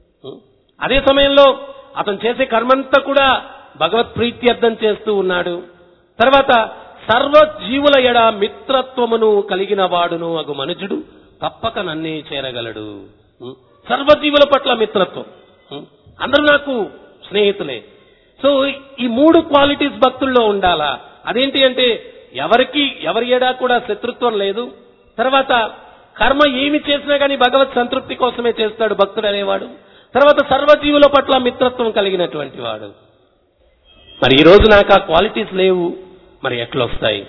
అదే సమయంలో అతను చేసే కర్మంతా కూడా భగవత్ ప్రీత్యర్థం చేస్తూ ఉన్నాడు. తర్వాత సర్వ జీవుల ఎడ మిత్రత్వమును కలిగిన వాడును అగు మనుజుడు తప్పక నన్నే చేరగలడు. సర్వజీవుల పట్ల మిత్రత్వం, అందరూ నాకు స్నేహితులే. సో ఈ మూడు క్వాలిటీస్ భక్తుల్లో ఉండాలా. అదేంటి అంటే ఎవరికి ఎవరి ఎడా కూడా శత్రుత్వం లేదు. తర్వాత కర్మ ఏమి చేసినా కానీ భగవత్ సంతృప్తి కోసమే చేస్తాడు భక్తుడు అనేవాడు. తర్వాత సర్వజీవుల పట్ల మిత్రత్వం కలిగినటువంటి వాడు. మరి ఈ రోజు నాకు ఆ క్వాలిటీస్ లేవు, మరి ఎట్లా వస్తాయి?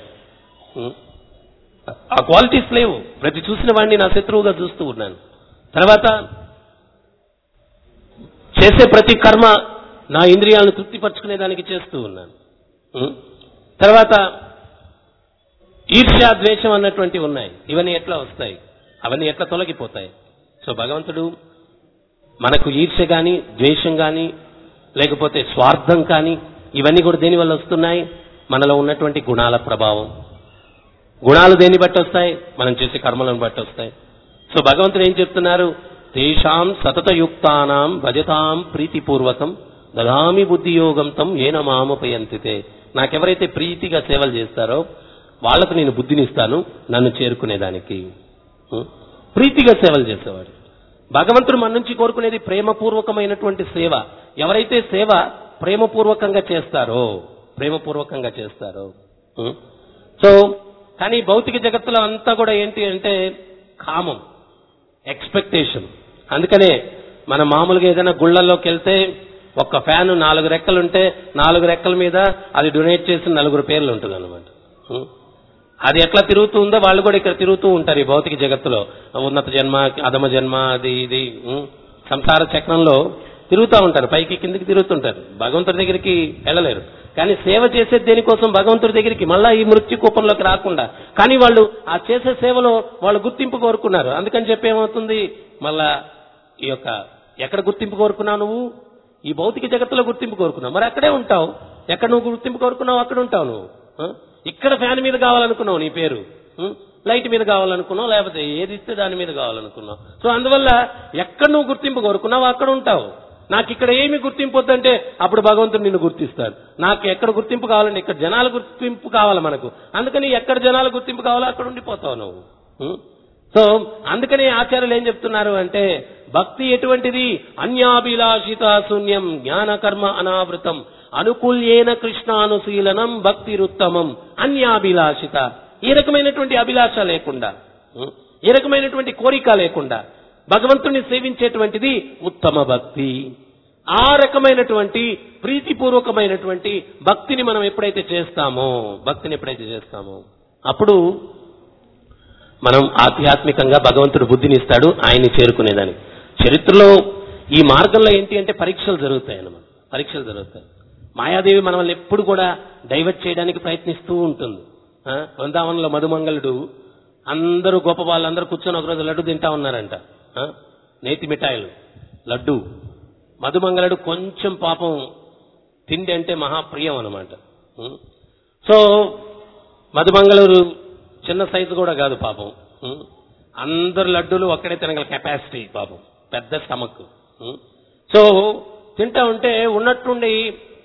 ఆ క్వాలిటీస్ లేవు. ప్రతి చూసిన వాడిని నా శత్రువుగా చూస్తూ ఉన్నాను. తర్వాత చేసే ప్రతి కర్మ నా ఇంద్రియాలను తృప్తిపరచుకునే దానికి చేస్తూ ఉన్నాను. తర్వాత ఈర్ష్య ద్వేషం అన్నటువంటివి ఉన్నాయి. ఇవన్నీ ఎట్లా వస్తాయి? అవన్నీ ఎట్లా తొలగిపోతాయి? సో భగవంతుడు మనకు ఈర్ష్య కానీ ద్వేషం కానీ లేకపోతే స్వార్థం కానీ ఇవన్నీ కూడా దేని వల్ల వస్తున్నాయి? మనలో ఉన్నటువంటి గుణాల ప్రభావం. గుణాలు దేన్ని బట్టి వస్తాయి? మనం చేసే కర్మలను బట్టి వస్తాయి. సో భగవంతుడు ఏం చెప్తున్నారు? తేషాం సతతయుక్తానాం భజతాం ప్రీతిపూర్వకం దదామి బుద్ధియోగం తం ఏన మాముపయంతితే. నాకెవరైతే ప్రీతిగా సేవలు చేస్తారో వాళ్లకు నేను బుద్ధినిస్తాను నన్ను చేరుకునేదానికి. ప్రీతిగా సేవలు చేసేవాడు. భగవంతుడు మన నుంచి కోరుకునేది ప్రేమపూర్వకమైనటువంటి సేవ. ఎవరైతే సేవ ప్రేమపూర్వకంగా చేస్తారో ప్రేమపూర్వకంగా చేస్తారో సో కానీ భౌతిక జగత్తులో అంతా కూడా ఏంటి అంటే కామం, ఎక్స్పెక్టేషన్. అందుకనే మన మామూలుగా ఏదైనా గుళ్ళల్లోకి వెళ్తే ఒక్క ఫ్యాన్ నాలుగు రెక్కలుంటే నాలుగు రెక్కల మీద అది డొనేట్ చేసిన నలుగురు పేర్లు ఉంటుంది అనమాట. అది ఎట్లా తిరుగుతుందో వాళ్ళు కూడా ఇక్కడ తిరుగుతూ ఉంటారు ఈ భౌతిక జగత్తులో. ఉన్నత జన్మ, అధమ జన్మ, అది ఇది సంసార చక్రంలో తిరుగుతూ ఉంటారు, పైకి కిందికి తిరుగుతుంటారు. భగవంతుడి దగ్గరికి వెళ్ళలేరు. కానీ సేవ చేసేది దేనికోసం? భగవంతుడి దగ్గరికి, మళ్ళా ఈ మృత్యు కూపంలోకి రాకుండా. కానీ వాళ్ళు ఆ చేసే సేవలో వాళ్ళు గుర్తింపు కోరుకున్నారు. అందుకని చెప్పి ఏమవుతుంది, మళ్ళా ఈ యొక్క ఎక్కడ గుర్తింపు కోరుకున్నావు నువ్వు? ఈ భౌతిక జగత్తులో గుర్తింపు కోరుకున్నావు, మరి అక్కడే ఉంటావు. ఎక్కడ నువ్వు గుర్తింపు కోరుకున్నావు అక్కడ ఉంటావు నువ్వు. ఇక్కడ ఫ్యాన్ మీద కావాలనుకున్నావు నీ పేరు, లైట్ మీద కావాలనుకున్నావు, లేకపోతే ఏది ఇస్తే దాని మీద కావాలనుకున్నావు. సో అందువల్ల ఎక్కడ నువ్వు గుర్తింపు కోరుకున్నావు అక్కడ ఉంటావు. నాకు ఇక్కడ ఏమి గుర్తింపు వద్దంటే అప్పుడు భగవంతుడు నిన్ను గుర్తిస్తాడు. నాకు ఎక్కడ గుర్తింపు కావాలంటే ఇక్కడ జనాల గుర్తింపు కావాలి మనకు. అందుకని ఎక్కడ జనాల గుర్తింపు కావాలో అక్కడ ఉండిపోతావు నువ్వు. సో అందుకని ఆచార్యులు ఏం చెప్తున్నారు అంటే, భక్తి ఎటువంటిది? అన్యాభిలాషిత శూన్యం జ్ఞాన కర్మ అనావృతం అనుకూల్యేన కృష్ణానుశీలనం భక్తిరుత్తమం. అన్యాభిలాషిత, ఈ రకమైనటువంటి అభిలాష లేకుండా, ఈ రకమైనటువంటి కోరిక లేకుండా భగవంతుని సేవించేటువంటిది ఉత్తమ భక్తి. ఆ రకమైనటువంటి ప్రీతిపూర్వకమైనటువంటి భక్తిని మనం ఎప్పుడైతే చేస్తామో భక్తిని ఎప్పుడైతే చేస్తామో అప్పుడు మనం ఆధ్యాత్మికంగా భగవంతుడు బుద్ధిని ఇస్తాడు ఆయన్ని చేరుకునేదానికి. చరిత్రలో ఈ మార్గంలో ఏంటి అంటే పరీక్షలు జరుగుతాయి అన్నమాట. పరీక్షలు జరుగుతాయి. మాయాదేవి మనల్ని ఎప్పుడు కూడా డైవర్ట్ చేయడానికి ప్రయత్నిస్తూ ఉంటుంది. వృందావనంలో మధుమంగళుడు అందరూ గొప్ప వాళ్ళందరూ కూర్చొని ఒకరోజు లడ్డు తింటా ఉన్నారంట. నేతి మిఠాయిలు, లడ్డు. మధుమంగళుడు కొంచెం పాపం తిండి అంటే మహాప్రియం అనమాట. సో మధుమంగళూరు చిన్న సైజు కూడా కాదు పాపం. అందరు లడ్డూలు ఒక్కడే తినగల కెపాసిటీ పాపం, పెద్ద స్టమక్. సో తింటా ఉంటే ఉన్నట్టుండి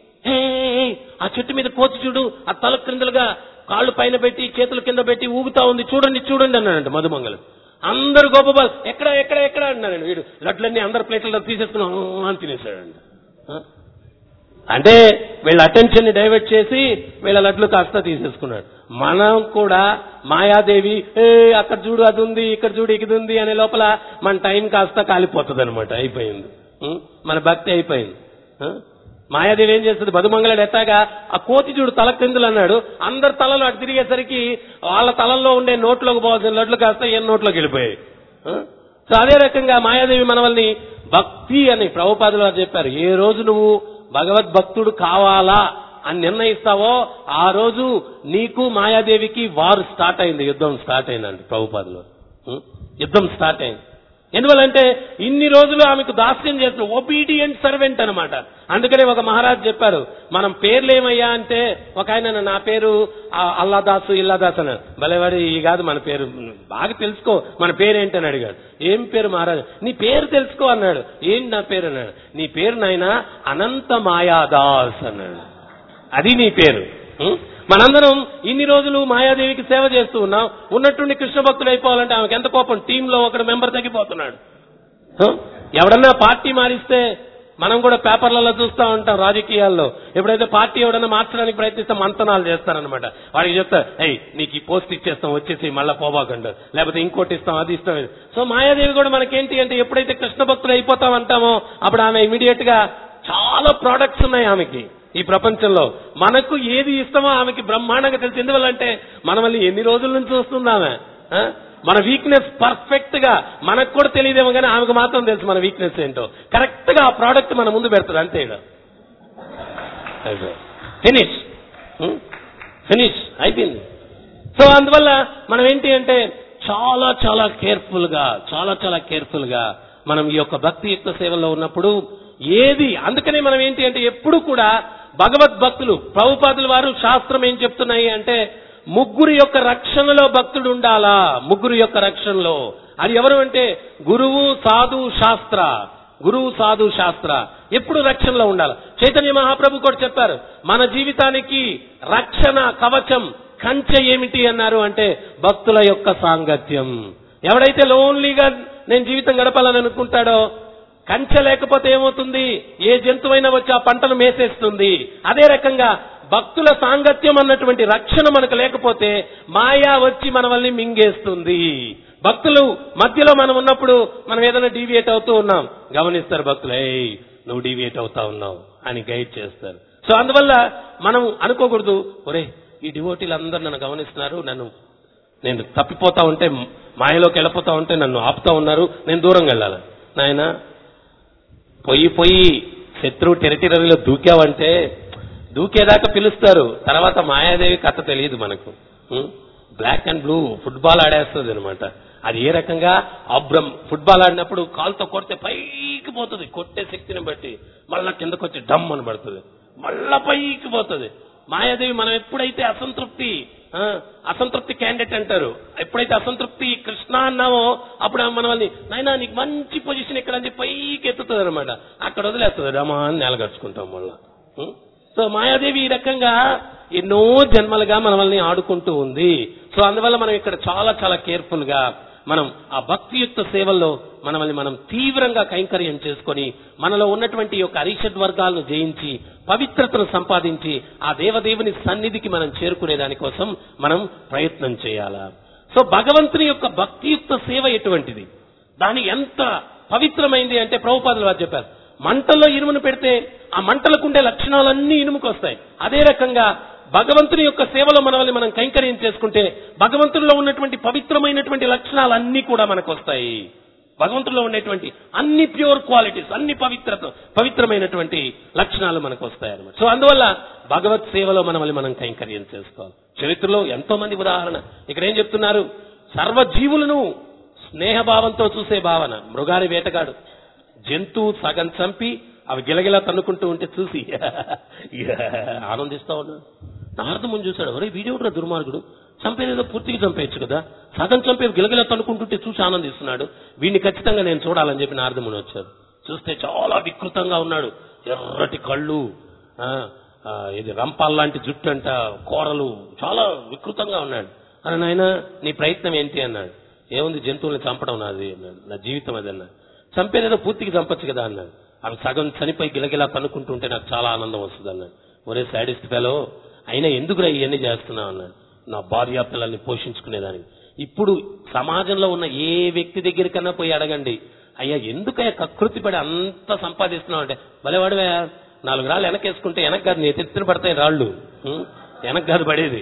ఆ చెట్టు మీద కోతి చూడు, ఆ తల క్రిందలుగా కాళ్ళు పైన పెట్టి చేతుల కింద పెట్టి ఊగుతా ఉంది, చూడండి చూడండి అన్నాడంట మధుమంగళుడు. అందరు గొప్ప ఎక్కడ ఎక్కడ ఎక్కడ అన్నాడు. వీడు లడ్లన్నీ అందరు ప్లేట్లలో తీసేసుకున్నాం అని తినేశాడంట. అంటే వీళ్ళ అటెన్షన్ ని డైవర్ట్ చేసి వీళ్ళ లడ్లు కాస్త తీసేసుకున్నాడు. మనం కూడా మాయాదేవి ఏ అక్కడ చూడు అది ఉంది, ఇక్కడ చూడు ఇది ఉంది అనే లోపల మన టైం కాస్త కాలిపోతుంది అనమాట. అయిపోయింది, మన భక్తి అయిపోయింది. మాయాదేవి ఏం చేస్తుంది, మధుమంగళుడు ఎత్తాగా ఆ కోతి చూడు తల క్రిందులు అన్నాడు. అందరు తలలు అటు తిరిగేసరికి వాళ్ళ తలల్లో ఉండే నోట్లోకి పోవాల్సిన లడ్లు కాస్త ఏ నోట్లోకి వెళ్ళిపోయాయి. సో అదే రకంగా మాయాదేవి మనల్ని భక్తి అని ప్రభుపాదులు వారు చెప్పారు. ఏ రోజు నువ్వు భగవద్భక్తుడు కావాలా అని నిర్ణయిస్తావో ఆ రోజు నీకు మాయాదేవికి వారు స్టార్ట్ అయింది, యుద్ధం స్టార్ట్ అయిందండి ప్రభుపాదులు. యుద్ధం స్టార్ట్ అయింది. ఎందువల్లంటే ఇన్ని రోజులు ఆమెకు దాస్యం చేస్తున్న ఒబీడియంట్ సర్వెంట్ అనమాట. అందుకనే ఒక మహారాజు చెప్పారు, మనం పేర్లు ఏమయ్యా అంటే, ఒక ఆయన నా పేరు అల్లాదాసు ఇల్లాదాస్ అన్నాడు. భలేవాడు ఈ కాదు మన పేరు, బాగా తెలుసుకో మన పేరేంటని అడిగాడు. ఏం పేరు మహారాజు? నీ పేరు తెలుసుకో అన్నాడు. ఏంటి నా పేరు అన్నాడు. నీ పేరు నాయన అనంత మాయాదాస్ అన్నాడు. అది నీ పేరు. మనందరం ఇన్ని రోజులు మాయాదేవికి సేవ చేస్తూ ఉన్నాం. ఉన్నట్టుండి కృష్ణ భక్తుడు అయిపోవాలంటే ఆమెకు ఎంత కోపం. టీంలో ఒకడు మెంబర్ తగ్గిపోతున్నాడు. ఎవడన్నా పార్టీ మారిస్తే మనం కూడా పేపర్లలో చూస్తూ ఉంటాం రాజకీయాల్లో. ఎప్పుడైతే పార్టీ ఎవడన్నా మార్చడానికి ప్రయత్నిస్తే మంతనాలు చేస్తారనమాట. వాడికి చెప్తారు, అయ్యి నీకు ఈ పోస్ట్ ఇచ్చేస్తాం వచ్చేసి మళ్ళా పోబాకంటారు, లేకపోతే ఇంకోటి ఇస్తాం అది ఇస్తాం. సో మాయాదేవి కూడా మనకేంటి అంటే ఎప్పుడైతే కృష్ణ భక్తుడు అయిపోతాం అంటామో అప్పుడు ఆమె ఇమీడియట్ గా చాలా ప్రోడక్ట్స్ ఉన్నాయి ఆమెకి ఈ ప్రపంచంలో. మనకు ఏది ఇష్టమో ఆమెకి బ్రహ్మాండంగా తెలుసు. ఎందువల్లంటే మన మళ్ళీ ఎన్ని రోజుల నుంచి వస్తుంది ఆమె. మన వీక్నెస్ పర్ఫెక్ట్ గా మనకు కూడా తెలియదేమో కానీ ఆమెకు మాత్రం తెలుసు మన వీక్నెస్ ఏంటో. కరెక్ట్ గా ఆ ప్రోడక్ట్ మన ముందు పెడుతుంది అంతే. ఫినిష్ ఫినిష్ అయిపోయింది. సో అందువల్ల మనం ఏంటి అంటే చాలా చాలా కేర్ఫుల్ గా చాలా చాలా కేర్ఫుల్ గా మనం ఈ యొక్క భక్తియుక్త సేవలో ఉన్నప్పుడు ఏది, అందుకనే మనం ఏంటి అంటే ఎప్పుడు కూడా భగవద్భక్తులు ప్రభుపాదుల వారు శాస్త్రం ఏం చెప్తున్నాయి అంటే ముగ్గురు యొక్క రక్షణలో భక్తుడు ఉండాలా. ముగ్గురు యొక్క రక్షణలో అది ఎవరు అంటే గురువు సాధు శాస్త్ర. గురువు సాధు శాస్త్ర ఎప్పుడు రక్షణలో ఉండాలి. చైతన్య మహాప్రభు కూడా చెప్పారు, మన జీవితానికి రక్షణ కవచం కంచె ఏమిటి అన్నారు అంటే భక్తుల యొక్క సాంగత్యం. ఎవడైతే లోన్లీగా నేను జీవితం గడపాలని అనుకుంటాడో కంచె లేకపోతే ఏమవుతుంది? ఏ జంతువైనా వచ్చి ఆ పంటను మేసేస్తుంది. అదే రకంగా భక్తుల సాంగత్యం అన్నటువంటి రక్షణ మనకు లేకపోతే మాయా వచ్చి మనల్ని మింగేస్తుంది. భక్తులు మధ్యలో మనం ఉన్నప్పుడు మనం ఏదైనా డీవియేట్ అవుతూ ఉన్నాం, గమనిస్తారు భక్తులు, ఏయ్ నువ్వు డీవియేట్ అవుతా ఉన్నావు అని గైడ్ చేస్తారు. సో అందువల్ల మనం అనుకోకూడదు, ఒరే ఈ డివోటీలు అందరూ నన్ను గమనిస్తున్నారు, నన్ను నేను తప్పిపోతా ఉంటే, మాయలోకి వెళ్ళిపోతా ఉంటే నన్ను ఆపుతా ఉన్నారు, నేను దూరంగా వెళ్ళాలి. నాయన పొయ్యి పొయ్యి శత్రువు టెరిటరీలో దూకావంటే దూకేదాకా పిలుస్తారు, తర్వాత మాయాదేవి కథ తెలియదు మనకు. బ్లాక్ అండ్ బ్లూ ఫుట్బాల్ ఆడేస్తుంది అనమాట. అది ఏ రకంగా అబ్రం ఫుట్బాల్ ఆడినప్పుడు కాలుతో కొడితే పైకి పోతుంది, కొట్టే శక్తిని బట్టి మళ్ళా కిందకు వచ్చి డమ్ అని పడుతుంది, మళ్ళా పైకి పోతుంది. మాయాదేవి మనం ఎప్పుడైతే అసంతృప్తి అసంతృప్తి క్యాండిడేట్ అంటారు, ఎప్పుడైతే అసంతృప్తి కృష్ణ అన్నామో అప్పుడు మనల్ని నాయనా నీకు మంచి పొజిషన్ ఇక్కడ అని పైకి ఎత్తుతుంది అనమాట. అక్కడ వదిలేస్తుంది, రమా అని నేలగడుచుకుంటాం మళ్ళా. సో మాయాదేవి ఈ రకంగా ఎన్నో జన్మలుగా మనల్ని ఆడుకుంటూ ఉంది. సో అందువల్ల మనం ఇక్కడ చాలా చాలా కేర్ఫుల్ గా మనం ఆ భక్తియుక్త సేవల్లో మనల్ని మనం తీవ్రంగా కైంకర్యం చేసుకొని మనలో ఉన్నటువంటి యొక్క అరిషడ్ వర్గాలను జయించి పవిత్రతను సంపాదించి ఆ దేవదేవుని సన్నిధికి మనం చేరుకునే దానికోసం మనం ప్రయత్నం చేయాలా. సో భగవంతుని యొక్క భక్తియుక్త సేవ ఎటువంటిది, దాని ఎంత పవిత్రమైంది అంటే ప్రభుపాదులు వారు చెప్పారు, మంటల్లో ఇనుమును పెడితే ఆ మంటలకు ఉండే లక్షణాలన్నీ ఇనుముకు వస్తాయి. అదే రకంగా భగవంతుని యొక్క సేవలో మనల్ని మనం కైంకర్యం చేసుకుంటే భగవంతుల్లో ఉన్నటువంటి పవిత్రమైనటువంటి లక్షణాలన్నీ కూడా మనకు వస్తాయి. భగవంతుల్లో ఉండేటువంటి అన్ని ప్యూర్ క్వాలిటీస్, అన్ని పవిత్రత పవిత్రమైనటువంటి లక్షణాలు మనకు వస్తాయి అన్నమాట. సో అందువల్ల భగవత్ సేవలో మనల్ని మనం కైంకర్యం చేసుకోవాలి. చరిత్రలో ఎంతో మంది ఉదాహరణ ఇక్కడ ఏం చెప్తున్నారు, సర్వజీవులను స్నేహభావంతో చూసే భావన. మృగాని వేటగాడు జంతువు సగం చంపి అవి గిలగిలా తన్నుకుంటూ ఉంటే చూసి ఆనందిస్తా ఉన్నాడు. నారదముని చూశాడు, ఒరే వీడేవుడు దుర్మార్గుడు, చంపేదేదో పూర్తిగా చంపేయచ్చు కదా, సగం చంపే గిలగిలా తన్నుకుంటుంటే చూసి ఆనందిస్తున్నాడు, వీడిని ఖచ్చితంగా నేను చూడాలని చెప్పి నారదముని వచ్చారు. చూస్తే చాలా వికృతంగా ఉన్నాడు, ఎర్రటి కళ్ళు, ఇది రంపాల్లాంటి జుట్టు అంట, కూరలు, చాలా వికృతంగా ఉన్నాడు. అని నాయన నీ ప్రయత్నం ఏంటి అన్నాడు. ఏముంది జంతువుల్ని చంపడం నాది అన్నాడు, నా జీవితం అది అన్నాడు. చంపేదేదో పూర్తిగా చంపచ్చు కదా అన్నాడు. అవి సగం చనిపోయి గిలగిలా తన్నుకుంటుంటే నాకు చాలా ఆనందం వస్తుంది అన్నాడు. ఒరే సాడిస్ట్ ఫెలో, అయినా ఎందుకురా ఇవన్నీ చేస్తున్నావు అన్నాడు. నా భార్య పిల్లల్ని పోషించుకునేదానికి. ఇప్పుడు సమాజంలో ఉన్న ఏ వ్యక్తి దగ్గరికన్నా పోయి అడగండి, అయ్యా ఎందుకయ్యా కకృతి పడి అంత సంపాదిస్తున్నావు అంటే, భలేవాడివే నాలుగు రాళ్ళు వెనకేసుకుంటే వెనక కాదు నీ ఎత్తిన పడతాయి రాళ్ళు, వెనక కాదు పడేది,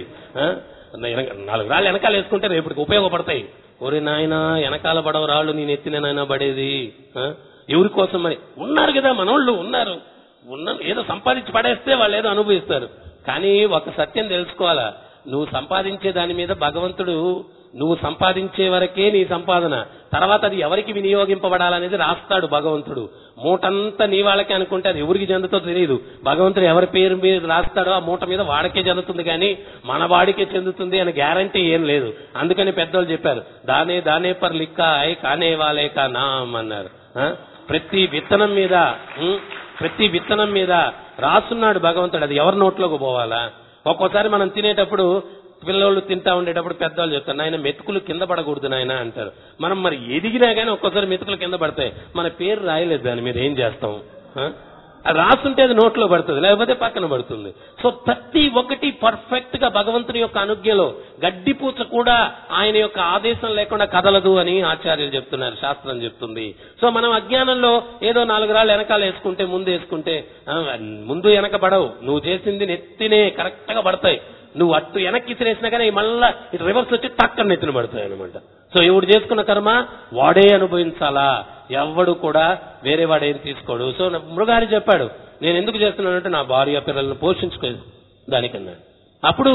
నాలుగు రాళ్ళు వెనకాల వేసుకుంటే రేపటికి ఉపయోగపడతాయి. ఒరే నాయన వెనకాల పడవ రాళ్ళు నేను ఎత్తిన నాయన పడేది ఎవరి కోసం మరి. ఉన్నారు కదా మనోళ్ళు ఉన్నారు, ఉన్న ఏదో సంపాదించి పడేస్తే వాళ్ళు ఏదో అనుభవిస్తారు. కానీ ఒక సత్యం తెలుసుకోవాలా, నువ్వు సంపాదించే దాని మీద భగవంతుడు నువ్వు సంపాదించే వరకే నీ సంపాదన, తర్వాత అది ఎవరికి వినియోగింపబడాలనేది రాస్తాడు భగవంతుడు. మూటంతా నీ వాళ్ళకే అనుకుంటే అది ఎవరికి చెందుతో తెలియదు. భగవంతుడు ఎవరి పేరు మీద రాస్తాడో ఆ మూట మీద వాడికే చెందుతుంది, కానీ మన వాడికే చెందుతుంది అని గ్యారంటీ ఏం లేదు. అందుకని పెద్దోళ్ళు చెప్పారు, దానే దానే పర్ లిక్కా ఐ కానే వాలే కా నామ్ అన్నారు. ప్రతి విత్తనం మీద ప్రతి విత్తనం మీద రాస్తున్నాడు భగవంతుడు, అది ఎవరి నోట్లోకి పోవాలా. ఒక్కోసారి మనం తినేటప్పుడు పిల్లలు తింటా ఉండేటప్పుడు పెద్దవాళ్ళు చెప్తారు, నాయన మెతుకులు కింద పడకూడదు నాయన అంటారు. మనం మరి ఎదిగినా కానీ ఒక్కోసారి మెతుకులు కింద పడతాయి, మన పేరు రాయలేదు దాని మీద, ఏం చేస్తాం? అది రాస్తుంటే అది నోట్లో పడుతుంది, లేకపోతే పక్కన పడుతుంది. సో ప్రతి ఒక్కటి పర్ఫెక్ట్ గా భగవంతుని యొక్క అనుజ్ఞలో, గడ్డిపూచ కూడా ఆయన యొక్క ఆదేశం లేకుండా కదలదు అని ఆచార్యులు చెప్తున్నారు, శాస్త్రం చెప్తుంది. సో మనం అజ్ఞానంలో ఏదో నాలుగు రాళ్ళు వెనకాల వేసుకుంటే ముందు వేసుకుంటే ముందు వెనక పడవు, నువ్వు చేసింది నెత్తినే కరెక్ట్ గా పడతాయి. నువ్వు అట్టు వెనక్కి తినేసినా కానీ మళ్ళా ఇటు రివర్స్ వచ్చి టక్కన నెత్తిన పడతాయి అనమాట. సో ఎవడు చేసుకున్న కర్మ వాడే అనుభవించాలా, ఎవడు కూడా వేరే వాడేం తీసుకోడు. సో మృగారి చెప్పాడు, నేను ఎందుకు చేస్తున్నానంటే నా భార్య పిల్లలను పోషించుకో దానికన్నాడు. అప్పుడు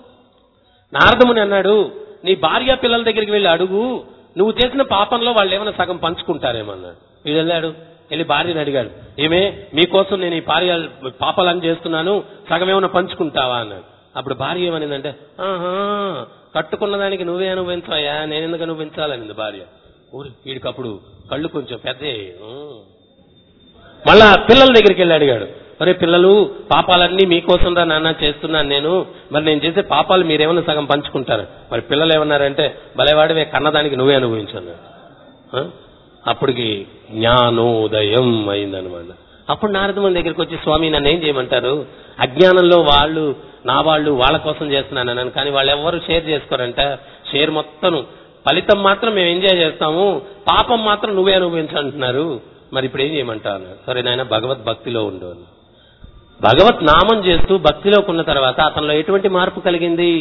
నారదముని అన్నాడు, నీ భార్య పిల్లల దగ్గరికి వెళ్ళి అడుగు, నువ్వు చేసిన పాపంలో వాళ్ళు ఏమైనా సగం పంచుకుంటారేమన్నాడు. వీడు వెళ్ళాడు, వెళ్ళి భార్యని అడిగాడు, ఏమే మీకోసం నేను ఈ భార్య పాపాలని చేస్తున్నాను, సగం ఏమైనా పంచుకుంటావా అన్నాడు. అప్పుడు భార్య ఏమనిందంటే, ఆహా కట్టుకున్న దానికి నువ్వే అనుభవించాయా, నేను ఎందుకు అనుభవించాలనింది భార్య. ఊరి వీడికి అప్పుడు కళ్ళు కొంచెం పెద్ద. మళ్ళా పిల్లల దగ్గరికి వెళ్ళి అడిగాడు, అరే పిల్లలు పాపాలన్నీ మీకోసం రా నాన్న చేస్తున్నాను నేను, మరి నేను చేసే పాపాలు మీరేమన్నా సగం పంచుకుంటారు. మరి పిల్లలు ఏమన్నారంటే, భలేవాడివే కన్నదానికి నువ్వే అనుభవించన్నాడు. అప్పటికి జ్ఞానోదయం అయిందనమాట. అప్పుడు నారదముని దగ్గరికి వచ్చి, స్వామి నన్ను ఏం చేయమంటారు? అజ్ఞానంలో వాళ్ళు నా వాళ్ళు వాళ్ళ కోసం చేస్తున్నాను అన్నాను, కానీ వాళ్ళు ఎవరు షేర్ చేసుకోరంట. షేర్ మొత్తం ఫలితం మాత్రం మేము ఎంజాయ్ చేస్తాము, పాపం మాత్రం నువ్వే అనుభవించంటున్నారు, మరి ఇప్పుడు ఏం చేయమంటాను? సరే నాయన భగవద్ భక్తిలో ఉండు అని. భగవత్ నామం చేస్తూ భక్తిలోకి ఉన్న తర్వాత అతనిలో ఎటువంటి మార్పు కలిగింది?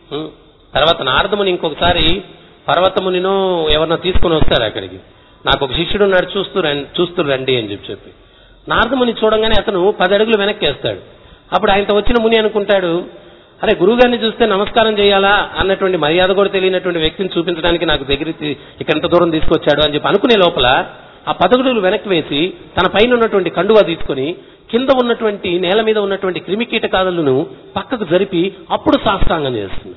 తర్వాత నారదముని ఇంకొకసారి పర్వతమునినో ఎవరినో తీసుకుని వస్తారు అక్కడికి. నాకు ఒక శిష్యుడు ఉన్నాడు, చూస్తూ రండి చూస్తూ రండి అని చెప్పి చెప్పి నారదముని చూడంగానే అతను పది అడుగులు వెనక్కి వేస్తాడు. అప్పుడు ఆయనతో వచ్చిన ముని అనుకుంటాడు, అరే గురువుగారిని చూస్తే నమస్కారం చేయాలా అన్నటువంటి మర్యాద కూడా తెలియనటువంటి వ్యక్తిని చూపించడానికి నాకు దగ్గరికి ఇక్కడ ఎంత దూరం తీసుకొచ్చాడు అని చెప్పి అనుకునే లోపల ఆ పదగుడులు వెనక్కి వేసి తన పైన ఉన్నటువంటి కండువా తీసుకుని కింద ఉన్నటువంటి నేల మీద ఉన్నటువంటి క్రిమి కీటకాదులను పక్కకు జరిపి అప్పుడు సాష్టాంగం చేస్తుంది.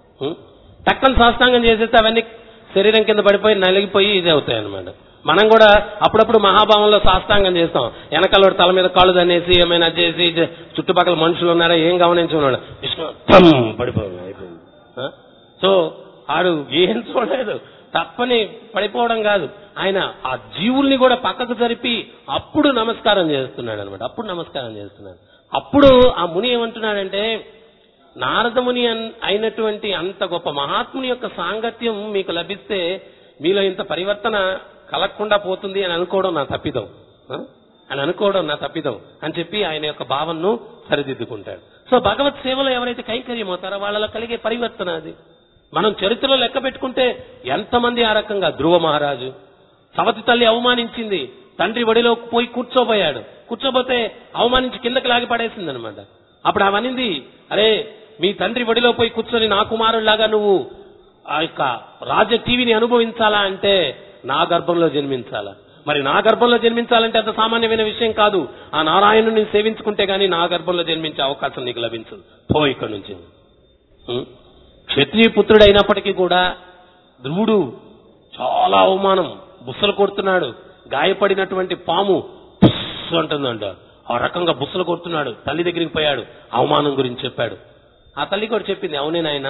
టక్కన సాష్టాంగం చేసేస్తే అవన్నీ శరీరం కింద పడిపోయి నలిగిపోయి ఇది అవుతాయి అనమాట. మనం కూడా అప్పుడప్పుడు మహాభావంలో సాష్టాంగం చేస్తాం. వెనకాల తల మీద కాళ్ళు దన్నేసి ఏమైనా చేసి చుట్టుపక్కల మనుషులు ఉన్నారా ఏం గమనించుకున్నాడు, విష్ణు పడిపోయింది అయిపోయింది. సో ఆడు ఏం చూడలేదు, తప్పని పడిపోవడం కాదు, ఆయన ఆ జీవుల్ని కూడా పక్కకు జరిపి అప్పుడు నమస్కారం చేస్తున్నాడు అనమాట. అప్పుడు నమస్కారం చేస్తున్నాడు. అప్పుడు ఆ ముని ఏమంటున్నాడంటే, నారదముని అయినటువంటి అంత గొప్ప మహాత్ముని యొక్క సాంగత్యం మీకు లభిస్తే మీలో ఇంత పరివర్తన కలగకుండా పోతుంది అని అనుకోవడం నా తప్పిదం అని అనుకోవడం నా తప్పిదం అని చెప్పి ఆయన యొక్క భావనను సరిదిద్దుకుంటాడు. సో భగవత్ సేవలో ఎవరైతే కైంకర్యం అవుతారో వాళ్ళలో కలిగే పరివర్తన అది. మనం చరిత్రలో లెక్క పెట్టుకుంటే ఎంతమంది ఆ రకంగా, ధ్రువ మహారాజు సవతి తల్లి అవమానించింది, తండ్రి ఒడిలో పోయి కూర్చోబోయాడు, కూర్చోబోతే అవమానించి కిందకి లాగి పడేసింది అనమాట. అప్పుడు అవనింది, అరే మీ తండ్రి ఒడిలో పోయి కూర్చొని నా కుమారుడిలాగా నువ్వు ఆ యొక్క రాజ్య టీవీని అనుభవించాలా అంటే నా గర్భంలో జన్మించాలా? మరి నా గర్భంలో జన్మించాలంటే అంత సామాన్యమైన విషయం కాదు. ఆ నారాయణుని సేవించుకుంటే గానీ నా గర్భంలో జన్మించే అవకాశం నీకు లభించదు, పో ఇక్కడి నుంచి. క్షత్రియ పుత్రుడు అయినప్పటికీ కూడా ధ్రువుడు చాలా అవమానం, బుస్సలు కొడుతున్నాడు. గాయపడినటువంటి పాము బుస్సు అంటుందంట, ఆ రకంగా బుస్సలు కొడుతున్నాడు. తల్లి దగ్గరికి పోయాడు, అవమానం గురించి చెప్పాడు. ఆ తల్లి కూడా చెప్పింది, అవునే నాయన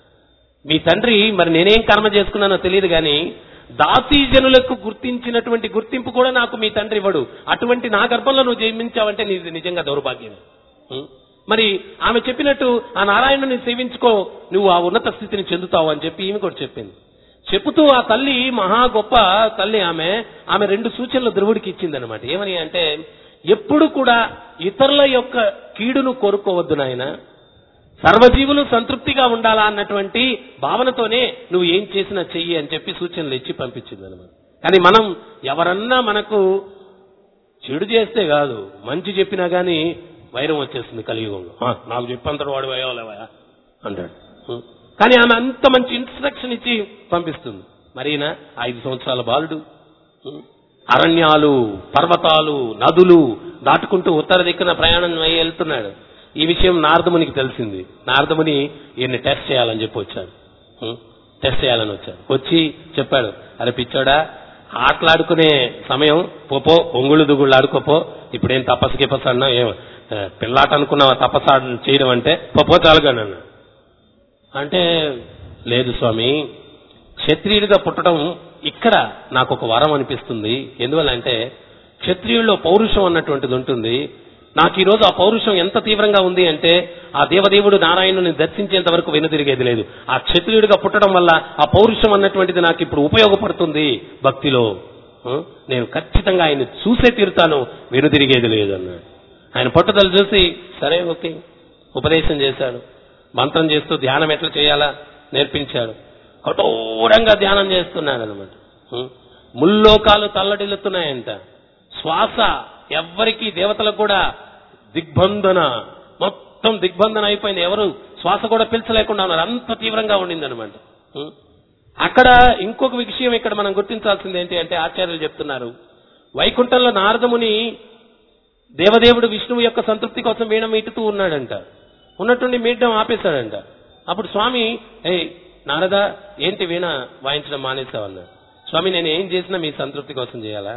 మీ తండ్రి మరి నేనేం కర్మ చేసుకున్నానో తెలియదు గాని దాసీజనులకు గుర్తించినటువంటి గుర్తింపు కూడా నాకు మీ తండ్రి ఇవ్వడు, అటువంటి నా గర్భంలో నువ్వు జన్మించావంటే నీది నిజంగా దౌర్భాగ్యం. మరి ఆమె చెప్పినట్టు ఆ నారాయణుని సేవించుకో, నువ్వు ఆ ఉన్నత స్థితిని చెందుతావు అని చెప్పి ఈమె కూడా చెప్పింది. చెబుతూ ఆ తల్లి మహా గొప్ప తల్లి ఆమె ఆమె రెండు సూచనలు ధ్రువుడికి ఇచ్చిందనమాట. ఏమని అంటే, ఎప్పుడు కూడా ఇతరుల యొక్క కీడును కోరుకోవద్దు నాయన, సర్వజీవులు సంతృప్తిగా ఉండాలా అన్నటువంటి భావనతోనే నువ్వు ఏం చేసినా చెయ్యి అని చెప్పి సూచనలు ఇచ్చి పంపించింది అనమాట. కానీ మనం ఎవరన్నా మనకు చెడు చేస్తే కాదు, మంచి చెప్పినా గానీ వైరం వచ్చేస్తుంది కలియుగంలో. నాకు చెప్పంతడు వాడు వేయలేవా అంటాడు. కానీ ఆమె అంత మంచి ఇన్స్ట్రక్షన్ ఇచ్చి పంపిస్తుంది. మరీనా ఐదు సంవత్సరాల బాలుడు అరణ్యాలు, పర్వతాలు, నదులు దాటుకుంటూ ఉత్తర దిక్కున ప్రయాణం అయ్యి వెళ్తున్నాడు. ఈ విషయం నారదమునికి తెలిసింది. నారదముని ఈయన్ని టెస్ట్ చేయాలని చెప్పి వచ్చాడు. టెస్ట్ చేయాలని వచ్చాడు. వచ్చి చెప్పాడు, అరే పిచ్చోడా, ఆటలాడుకునే సమయం పోపో, ఒంగుళ్ళు దుగుళ్ళు ఆడుకోపో, ఇప్పుడేం తపస్సు గిపస్సు అన్నా, ఏం పిల్లాట అనుకున్నావా తపస్సు చేయడం అంటే, పోపో చాలుగా నన్ను అంటే, లేదు స్వామి, క్షత్రియుడిగా పుట్టడం ఇక్కడ నాకు ఒక వరం అనిపిస్తుంది. ఎందువల్ల అంటే క్షత్రియుల్లో పౌరుషం అన్నటువంటిది ఉంటుంది. నాకు ఈ రోజు ఆ పౌరుషం ఎంత తీవ్రంగా ఉంది అంటే ఆ దేవదేవుడు నారాయణుని దర్శించేంత వరకు వెనుదిరిగేది లేదు. ఆ క్షత్రియుడిగా పుట్టడం వల్ల ఆ పౌరుషం అన్నటువంటిది నాకు ఇప్పుడు ఉపయోగపడుతుంది భక్తిలో. నేను ఖచ్చితంగా ఆయన్ని చూసే తీరుతాను, వెనుదిరిగేది లేదు అన్నాడు. ఆయన పట్టుదల చూసి సరే ఓకే ఉపదేశం చేశాడు. మంత్రం చేస్తూ ధ్యానం ఎట్లా చేయాలా నేర్పించాడు. కఠోరంగా ధ్యానం చేస్తున్నాడు అనమాట. ముల్లోకాలు తల్లడిల్లుతున్నాయంట. శ్వాస ఎవ్వరికి, దేవతలకు కూడా దిగ్బంధన, మొత్తం దిగ్బంధన అయిపోయింది. ఎవరు శ్వాస కూడా పీల్చలేకుండా ఉన్నారు, అంత తీవ్రంగా ఉండింది అనమాట. అక్కడ ఇంకొక విషయం ఇక్కడ మనం గుర్తించాల్సింది ఏంటి అంటే, ఆచార్యులు చెప్తున్నారు, వైకుంఠంలో నారదముని దేవదేవుడు విష్ణువు యొక్క సంతృప్తి కోసం వీణ మీటుతూ ఉన్నాడంట. ఉన్నట్టుండి మీటడం ఆపేశాడంట. అప్పుడు స్వామి, ఏ నారద ఏంటి వీణ వాయించడం మానేసావన్నాడు. స్వామి నేను ఏం చేసినా మీ సంతృప్తి కోసం చేయాలా?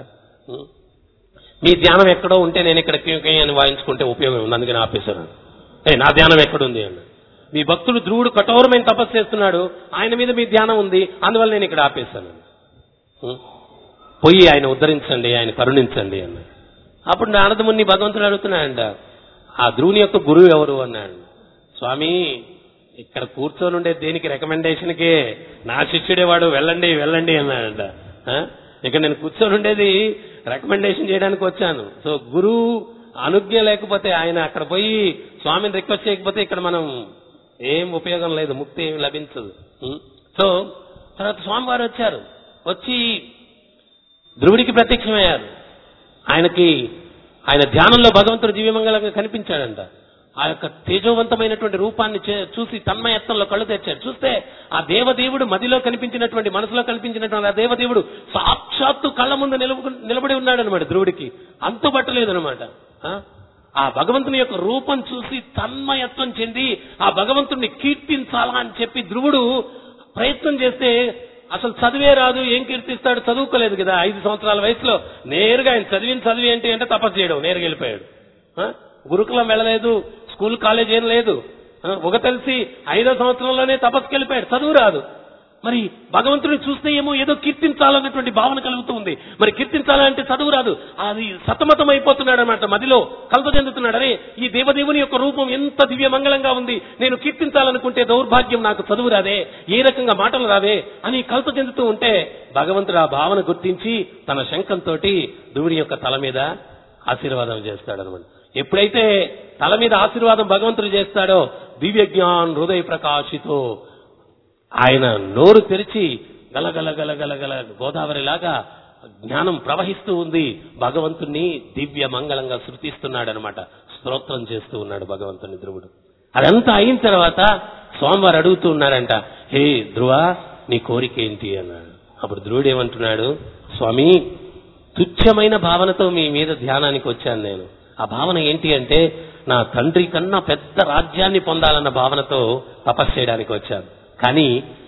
మీ ధ్యానం ఎక్కడో ఉంటే నేను ఇక్కడ అని వాయించుకుంటే ఉపయోగం ఉంది, అందుకని ఆపేశాను. ఏ నా ధ్యానం ఎక్కడుంది అన్నాడు. మీ భక్తుడు ధ్రువుడు కఠోరమైన తపస్సు చేస్తున్నాడు, ఆయన మీద మీ ధ్యానం ఉంది, అందువల్ల నేను ఇక్కడ ఆపేశాను. పోయి ఆయన ఉద్ధరించండి, ఆయన కరుణించండి అన్నాడు. అప్పుడు నారదముని భగవంతుడు అడుగుతున్నాడంట, ఆ ధ్రువుని యొక్క గురువు ఎవరు అన్నాడు. స్వామి, ఇక్కడ కూర్చొని ఉండే దేనికి రికమెండేషన్కే, నా శిష్యుడే వాడు, వెళ్ళండి వెళ్ళండి అన్నాడంట. ఇక్కడ నేను కూర్చొని ఉండేది రికమెండేషన్ చేయడానికి వచ్చాను. సో గురువు అనుజ్ఞ లేకపోతే, ఆయన అక్కడ పోయి స్వామిని రిక్వెస్ట్ చేయకపోతే ఇక్కడ మనం ఏం ఉపయోగం లేదు, ముక్తి ఏమి లభించదు. సో తర్వాత స్వామివారు వచ్చారు, వచ్చి ధ్రువుడికి ప్రత్యక్షమయ్యారు. ఆయనకి ఆయన ధ్యానంలో భగవంతుడు దివ్యమంగళంగా కనిపించాడంట. ఆ యొక్క తేజోవంతమైనటువంటి రూపాన్ని చూసి తన్మయత్వంలో కళ్ళు తెచ్చాడు. చూస్తే ఆ దేవదేవుడు మదిలో కనిపించినటువంటి, మనసులో కనిపించినటువంటి ఆ దేవదేవుడు సాక్షాత్తు కళ్ళ ముందు నిలబడి ఉన్నాడు అనమాట. ధ్రువుడికి అంతుబట్టలేదు అనమాట. ఆ భగవంతుని యొక్క రూపం చూసి తన్మయత్వం చెంది ఆ భగవంతుడిని కీర్తించాలా అని చెప్పి ధ్రువుడు ప్రయత్నం చేస్తే అసలు చదివే రాదు, ఏం కీర్తిస్తాడు, చదువుకోలేదు కదా. ఐదు సంవత్సరాల వయసులో నేరుగా ఆయన చదివిన చదివి ఏంటి అంటే తపస్సు చేయడం, నేరుగా వెళ్ళిపోయాడు. గురుకులం వెళ్ళలేదు, స్కూల్ కాలేజ్ ఏం లేదు. ఒక తెలిసి ఐదో సంవత్సరంలోనే తపస్సుకి వెళ్ళిపోయాడు, చదువు రాదు. మరి భగవంతుడిని చూస్తే ఏమో ఏదో కీర్తించాలన్నటువంటి భావన కలుగుతుంది. మరి కీర్తించాలంటే చదువు రాదు, అది సతమతం అయిపోతున్నాడు అనమాట. మదిలో కలత చెందుతున్నాడు. అరే, ఈ దేవదేవుని యొక్క రూపం ఎంత దివ్య మంగళంగా ఉంది, నేను కీర్తించాలనుకుంటే దౌర్భాగ్యం, నాకు చదువు రాదే, ఏ రకంగా మాటలు రావే అని కలత చెందుతూ ఉంటే భగవంతుడు ఆ భావన గుర్తించి తన శంఖంతో ధ్రువుని యొక్క తల మీద ఆశీర్వాదం చేస్తాడనమాట. ఎప్పుడైతే తల మీద ఆశీర్వాదం భగవంతుడు చేస్తాడో, దివ్య జ్ఞాన్ హృదయ ప్రకాశితో, ఆయన నోరు తెరిచి గలగల గలగల గల గోదావరిలాగా జ్ఞానం ప్రవహిస్తూ ఉంది. భగవంతుణ్ణి దివ్య మంగళంగా శృతిస్తున్నాడు అనమాట, స్తోత్రం చేస్తూ ఉన్నాడు భగవంతుని ధ్రువుడు. అదంతా అయిన తర్వాత స్వామివారు అడుగుతూ ఉన్నారంట, హే ధ్రువ, నీ కోరిక ఏంటి అన్నాడు. అప్పుడు ధ్రువుడు ఏమంటున్నాడు, స్వామి, తుచ్చమైన భావనతో మీ మీద ధ్యానానికి వచ్చాను నేను. ఆ భావన ఏంటి అంటే, నా తండ్రి కన్నా పెద్ద రాజ్యాన్ని పొందాలన్న భావనతో తపస్సు చేయడానికి వచ్చాను. కానీ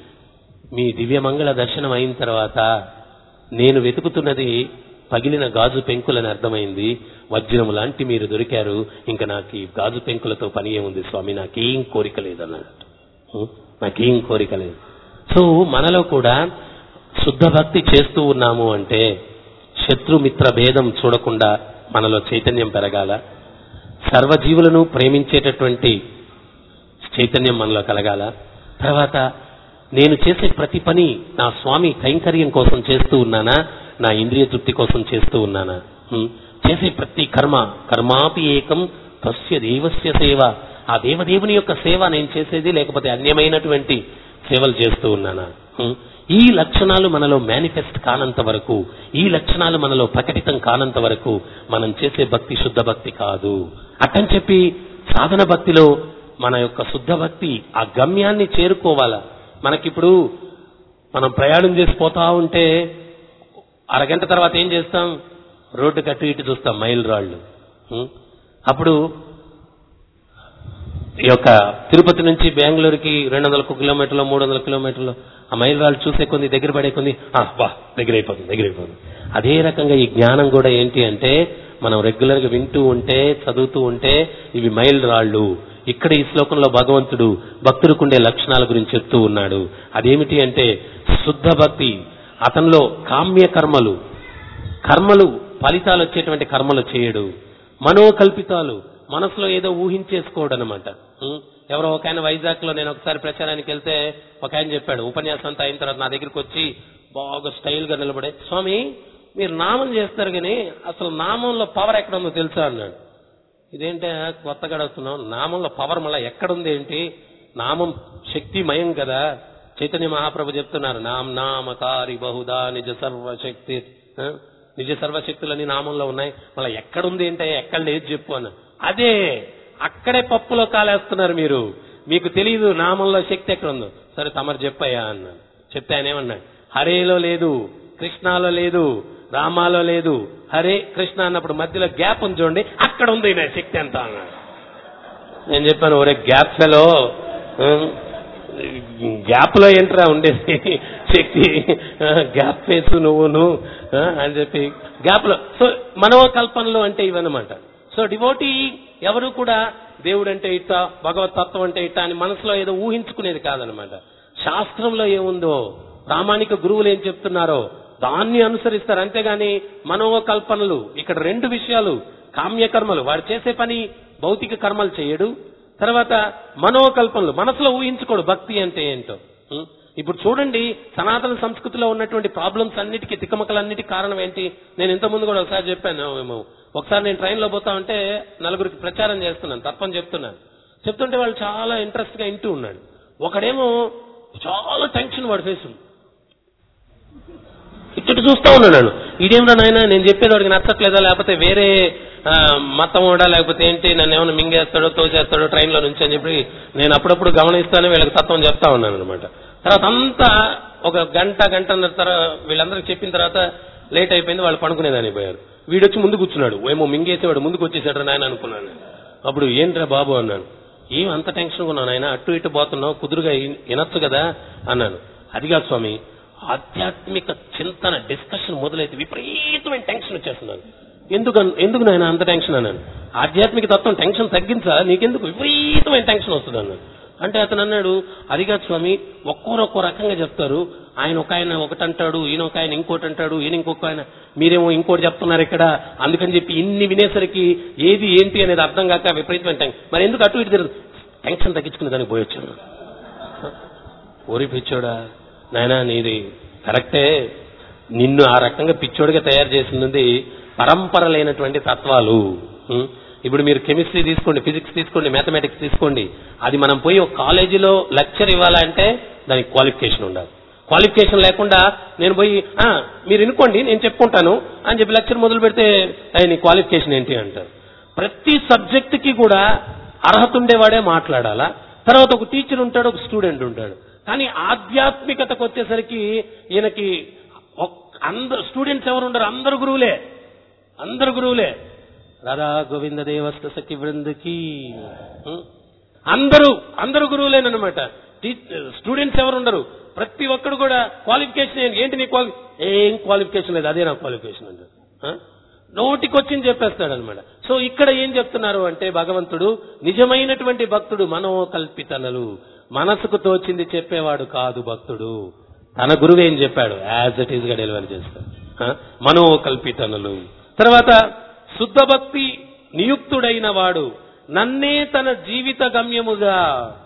మీ దివ్యమంగళ దర్శనం అయిన తర్వాత నేను వెతుకుతున్నది పగిలిన గాజు పెంకులని అర్థమైంది. వజ్రము లాంటి మీరు దొరికారు, ఇంకా నాకు ఈ గాజు పెంకులతో పని ఏముంది స్వామి, నాకేం కోరిక లేదన్నట్టు, నాకేం కోరిక లేదు. సో మనలో కూడా శుద్ధ భక్తి చేస్తూ ఉన్నాము అంటే శత్రుమిత్ర భేదం చూడకుండా మనలో చైతన్యం పెరగాల. సర్వజీవులను ప్రేమించేటటువంటి చైతన్యం మనలో కలగాల. తర్వాత నేను చేసే ప్రతి పని నా స్వామి కైంకర్యం కోసం చేస్తూ ఉన్నానా, నా ఇంద్రియ తృప్తి కోసం చేస్తూ ఉన్నానా, చేసే ప్రతి కర్మ కర్మాపి ఏకం తస్య దేవస్య సేవ, ఆ దేవదేవుని యొక్క సేవ నేను చేసేది, లేకపోతే అన్యమైనటువంటి సేవలు చేస్తూ ఉన్నానా. ఈ లక్షణాలు మనలో మేనిఫెస్ట్ కానంత వరకు, ఈ లక్షణాలు మనలో ప్రకటితం కానంత వరకు మనం చేసే భక్తి శుద్ధ భక్తి కాదు. అట్టని చెప్పి సాధన భక్తిలో మన యొక్క శుద్ధ భక్తి ఆ గమ్యాన్ని చేరుకోవాలా. మనకిప్పుడు మనం ప్రయాణం చేసి పోతా ఉంటే అరగంట తర్వాత ఏం చేస్తాం, రోడ్డు కట్టు ఇటు చూస్తాం, మైల్ రాళ్ళు. అప్పుడు ఈ యొక్క తిరుపతి నుంచి బెంగళూరుకి రెండు వందల కిలోమీటర్లు మూడు వందల కిలోమీటర్లు ఆ మైల్ రాళ్ళు చూసే కొంది, దగ్గర పడే కొంది, బా దగ్గర అయిపోతుంది దగ్గర అయిపోతుంది అదే రకంగా ఈ జ్ఞానం కూడా ఏంటి అంటే, మనం రెగ్యులర్ గా వింటూ ఉంటే చదువుతూ ఉంటే ఇవి మైల్ రాళ్ళు. ఇక్కడ ఈ శ్లోకంలో భగవంతుడు భక్తుడికుండే లక్షణాల గురించి చెప్తూ ఉన్నాడు. అదేమిటి అంటే శుద్ధ భక్తి, అతనిలో కామ్య కర్మలు, కర్మలు ఫలితాలు వచ్చేటువంటి కర్మలు చేయడు. మనోకల్పితాలు, మనసులో ఏదో ఊహించేసుకోవడం అనమాట. ఎవరో ఒక ఆయన వైజాగ్ లో నేను ఒకసారి ప్రచారానికి వెళ్తే ఒక ఆయన చెప్పాడు, ఉపన్యాసం అంతా అయిన తర్వాత నా దగ్గరికి వచ్చి బాగా స్టైల్ గా నిలబడే, స్వామి మీరు నామం చేస్తారు కానీ అసలు నామంలో పవర్ ఎక్కడ ఉందో తెలుసా అన్నాడు. ఇదేంటే కొత్తగా అడుగుతున్నాం, నామంలో పవర్ మళ్ళీ ఎక్కడుంది ఏంటి, నామం శక్తిమయం కదా. చైతన్య మహాప్రభు చెప్తున్నారు, నామ నామకారి బహుదా నిజ సర్వశక్తి, నిజ సర్వశక్తులని నామంలో ఉన్నాయి, మళ్ళీ ఎక్కడుంది ఏంటే, ఎక్కడ లేదు చెప్పు అన్న. అదే అక్కడే పప్పులో కాలేస్తున్నారు మీరు, మీకు తెలియదు నామంలో శక్తి ఎక్కడ ఉందో. సరే తమరు చెప్పయ్యా అన్నాడు. చెప్తే ఆయన ఏమన్నాడు, హరేలో లేదు, కృష్ణాలో లేదు, రామాలో లేదు, హరే కృష్ణ అన్నప్పుడు మధ్యలో గ్యాప్ ఉంది చూడండి, అక్కడ ఉంది నా శక్తి అంతా అన్నాడు. నేను చెప్పాను, ఒరే గ్యాప్ ఫెలో, గ్యాప్ లో ఏంట్రా ఉండేది శక్తి, గ్యాప్ ఫేస్ నువ్వును అని చెప్పి గ్యాప్ లో. సో మనోకల్పనలు అంటే ఇవన్నమాట. సో డివోటీ ఎవరు కూడా దేవుడు అంటే ఇట్ట, భగవత్ తత్వం అంటే ఇట్ట అని మనసులో ఏదో ఊహించుకునేది కాదనమాట. శాస్త్రంలో ఏముందో, ప్రామాణిక గురువులు ఏం చెప్తున్నారో దాన్ని అనుసరిస్తారు. అంతేగాని మనోకల్పనలు, ఇక్కడ రెండు విషయాలు, కామ్యకర్మలు, వాడు చేసే పని భౌతిక కర్మలు చేయడు, తర్వాత మనోకల్పనలు, మనసులో ఊహించుకోడు భక్తి అంటే ఏంటో. ఇప్పుడు చూడండి, సనాతన సంస్కృతిలో ఉన్నటువంటి ప్రాబ్లమ్స్ అన్నిటికీ, తిక్కమకలన్నిటికీ కారణం ఏంటి? నేను ఇంతకుముందు కూడా ఒకసారి చెప్పాను. మేము ఒకసారి నేను ట్రైన్లో పోతా ఉంటే నలుగురికి ప్రచారం చేస్తున్నాను, తప్పని చెప్తున్నాను. చెప్తుంటే వాళ్ళు చాలా ఇంట్రెస్ట్ గా వింటూ ఉన్నాడు. ఒకడేమో చాలా టెన్షన్, వాడి ఫేసు ఇచ్చటి చూస్తా ఉన్నాను. ఇదేమన్నా నాయన నేను చెప్పేది వాడికి నచ్చట్లేదా, లేకపోతే వేరే మతం కూడా, లేకపోతే ఏంటి నన్ను ఏమైనా మింగేస్తాడో తోచేస్తాడో ట్రైన్లో నుంచి అని చెప్పి నేను అప్పుడప్పుడు గమనిస్తానే వీళ్ళకి తత్వం చెప్తా ఉన్నాను అనమాట. తర్వాత అంతా ఒక గంట గంటన్నర తర్వాత వీళ్ళందరికీ చెప్పిన తర్వాత లేట్ అయిపోయింది, వాళ్ళు పడుకునేదాన్ని పోయారు. వీడొచ్చి ముందు కూర్చున్నాడు. ఏమో మింగేసేవాడు ముందుకు వచ్చేసాడు నాయన అనుకున్నాను. అప్పుడు ఏంట్రా బాబు అన్నాను. ఏం అంత టెన్షన్ ఉన్నాను ఆయన, అటు ఇటు పోతున్నావు, కుదురుగా వినొచ్చు కదా అన్నాను. అదిగా స్వామి, ఆధ్యాత్మిక చింతన డిస్కషన్ మొదలైతే విపరీతమైన టెన్షన్ వచ్చేస్తున్నాను. ఎందుకు ఎందుకు నాయన అంత టెన్షన్ అన్నాను. ఆధ్యాత్మిక తత్వం టెన్షన్ తగ్గించా, నీకెందుకు విపరీతమైన టెన్షన్ వస్తుంది అన్నాడు. అంటే అతను అన్నాడు, అదిగా స్వామి, ఒక్కోరు ఒక్కో రకంగా చెప్తారు. ఆయన ఒక ఆయన ఒకటి అంటాడు, ఈయన ఒక ఆయన ఇంకోటి అంటాడు, ఈయన ఇంకొక ఆయన, మీరేమో ఇంకోటి చెప్తున్నారు ఇక్కడ. అందుకని చెప్పి ఇన్ని వినేసరికి ఏది ఏంటి అనేది అర్థం కాక విపరీతమైన టెన్షన్. మరి ఎందుకు అటు ఇటు తిరగదు, టెన్షన్ తగ్గించుకునే దానికి పోయొచ్చాను. ఓరి పిచ్చోడా నాయనా, నీది కరెక్టే. నిన్ను ఆ రకంగా పిచ్చోడిగా తయారు చేసింది పరంపరలైనటువంటి తత్వాలు. ఇప్పుడు మీరు కెమిస్ట్రీ తీసుకోండి, ఫిజిక్స్ తీసుకోండి, మ్యాథమెటిక్స్ తీసుకోండి. అది మనం పోయి ఒక కాలేజీలో లెక్చర్ ఇవ్వాలంటే దానికి క్వాలిఫికేషన్ ఉండాలి. క్వాలిఫికేషన్ లేకుండా నేను పోయి మీరు వినుకోండి నేను చెప్పుకుంటాను అని చెప్పి లెక్చర్ మొదలు పెడితే నీ క్వాలిఫికేషన్ ఏంటి అంటారు. ప్రతి సబ్జెక్టుకి కూడా అర్హత ఉండేవాడే మాట్లాడాలా. తర్వాత ఒక టీచర్ ఉంటాడు, ఒక స్టూడెంట్ ఉంటాడు. కానీ ఆధ్యాత్మికతకు వచ్చేసరికి ఈయనకి అందరు స్టూడెంట్స్ ఎవరు ఉండరు, అందరు గురువులే, అందరు గురువులే. రాధా గోవింద దేవస్థ సఖి బృందకి అందరూ అందరు గురువులేనమాట. స్టూడెంట్స్ ఎవరు ఉండరు. ప్రతి ఒక్కడు కూడా క్వాలిఫికేషన్ ఏంటి, నీ క్వాలి ఏం క్వాలిఫికేషన్ లేదు, అదే నా క్వాలిఫికేషన్ అంటారు. నోటికి వచ్చింది చెప్పేస్తాడు అనమాట. సో ఇక్కడ ఏం చెప్తున్నారు అంటే భగవంతుడు నిజమైనటువంటి భక్తుడు మనోకల్పితనలు, మనసుకు తోచింది చెప్పేవాడు కాదు భక్తుడు. తన గురువు ఏం చెప్పాడు యాజ్ ఇట్ ఈజ్ గా డెలివరీ చేస్తాడు. మనోకల్పితనలు. తర్వాత శుద్ధ భక్తి నియుక్తుడైన వాడు నన్నే తన జీవిత గమ్యముగా,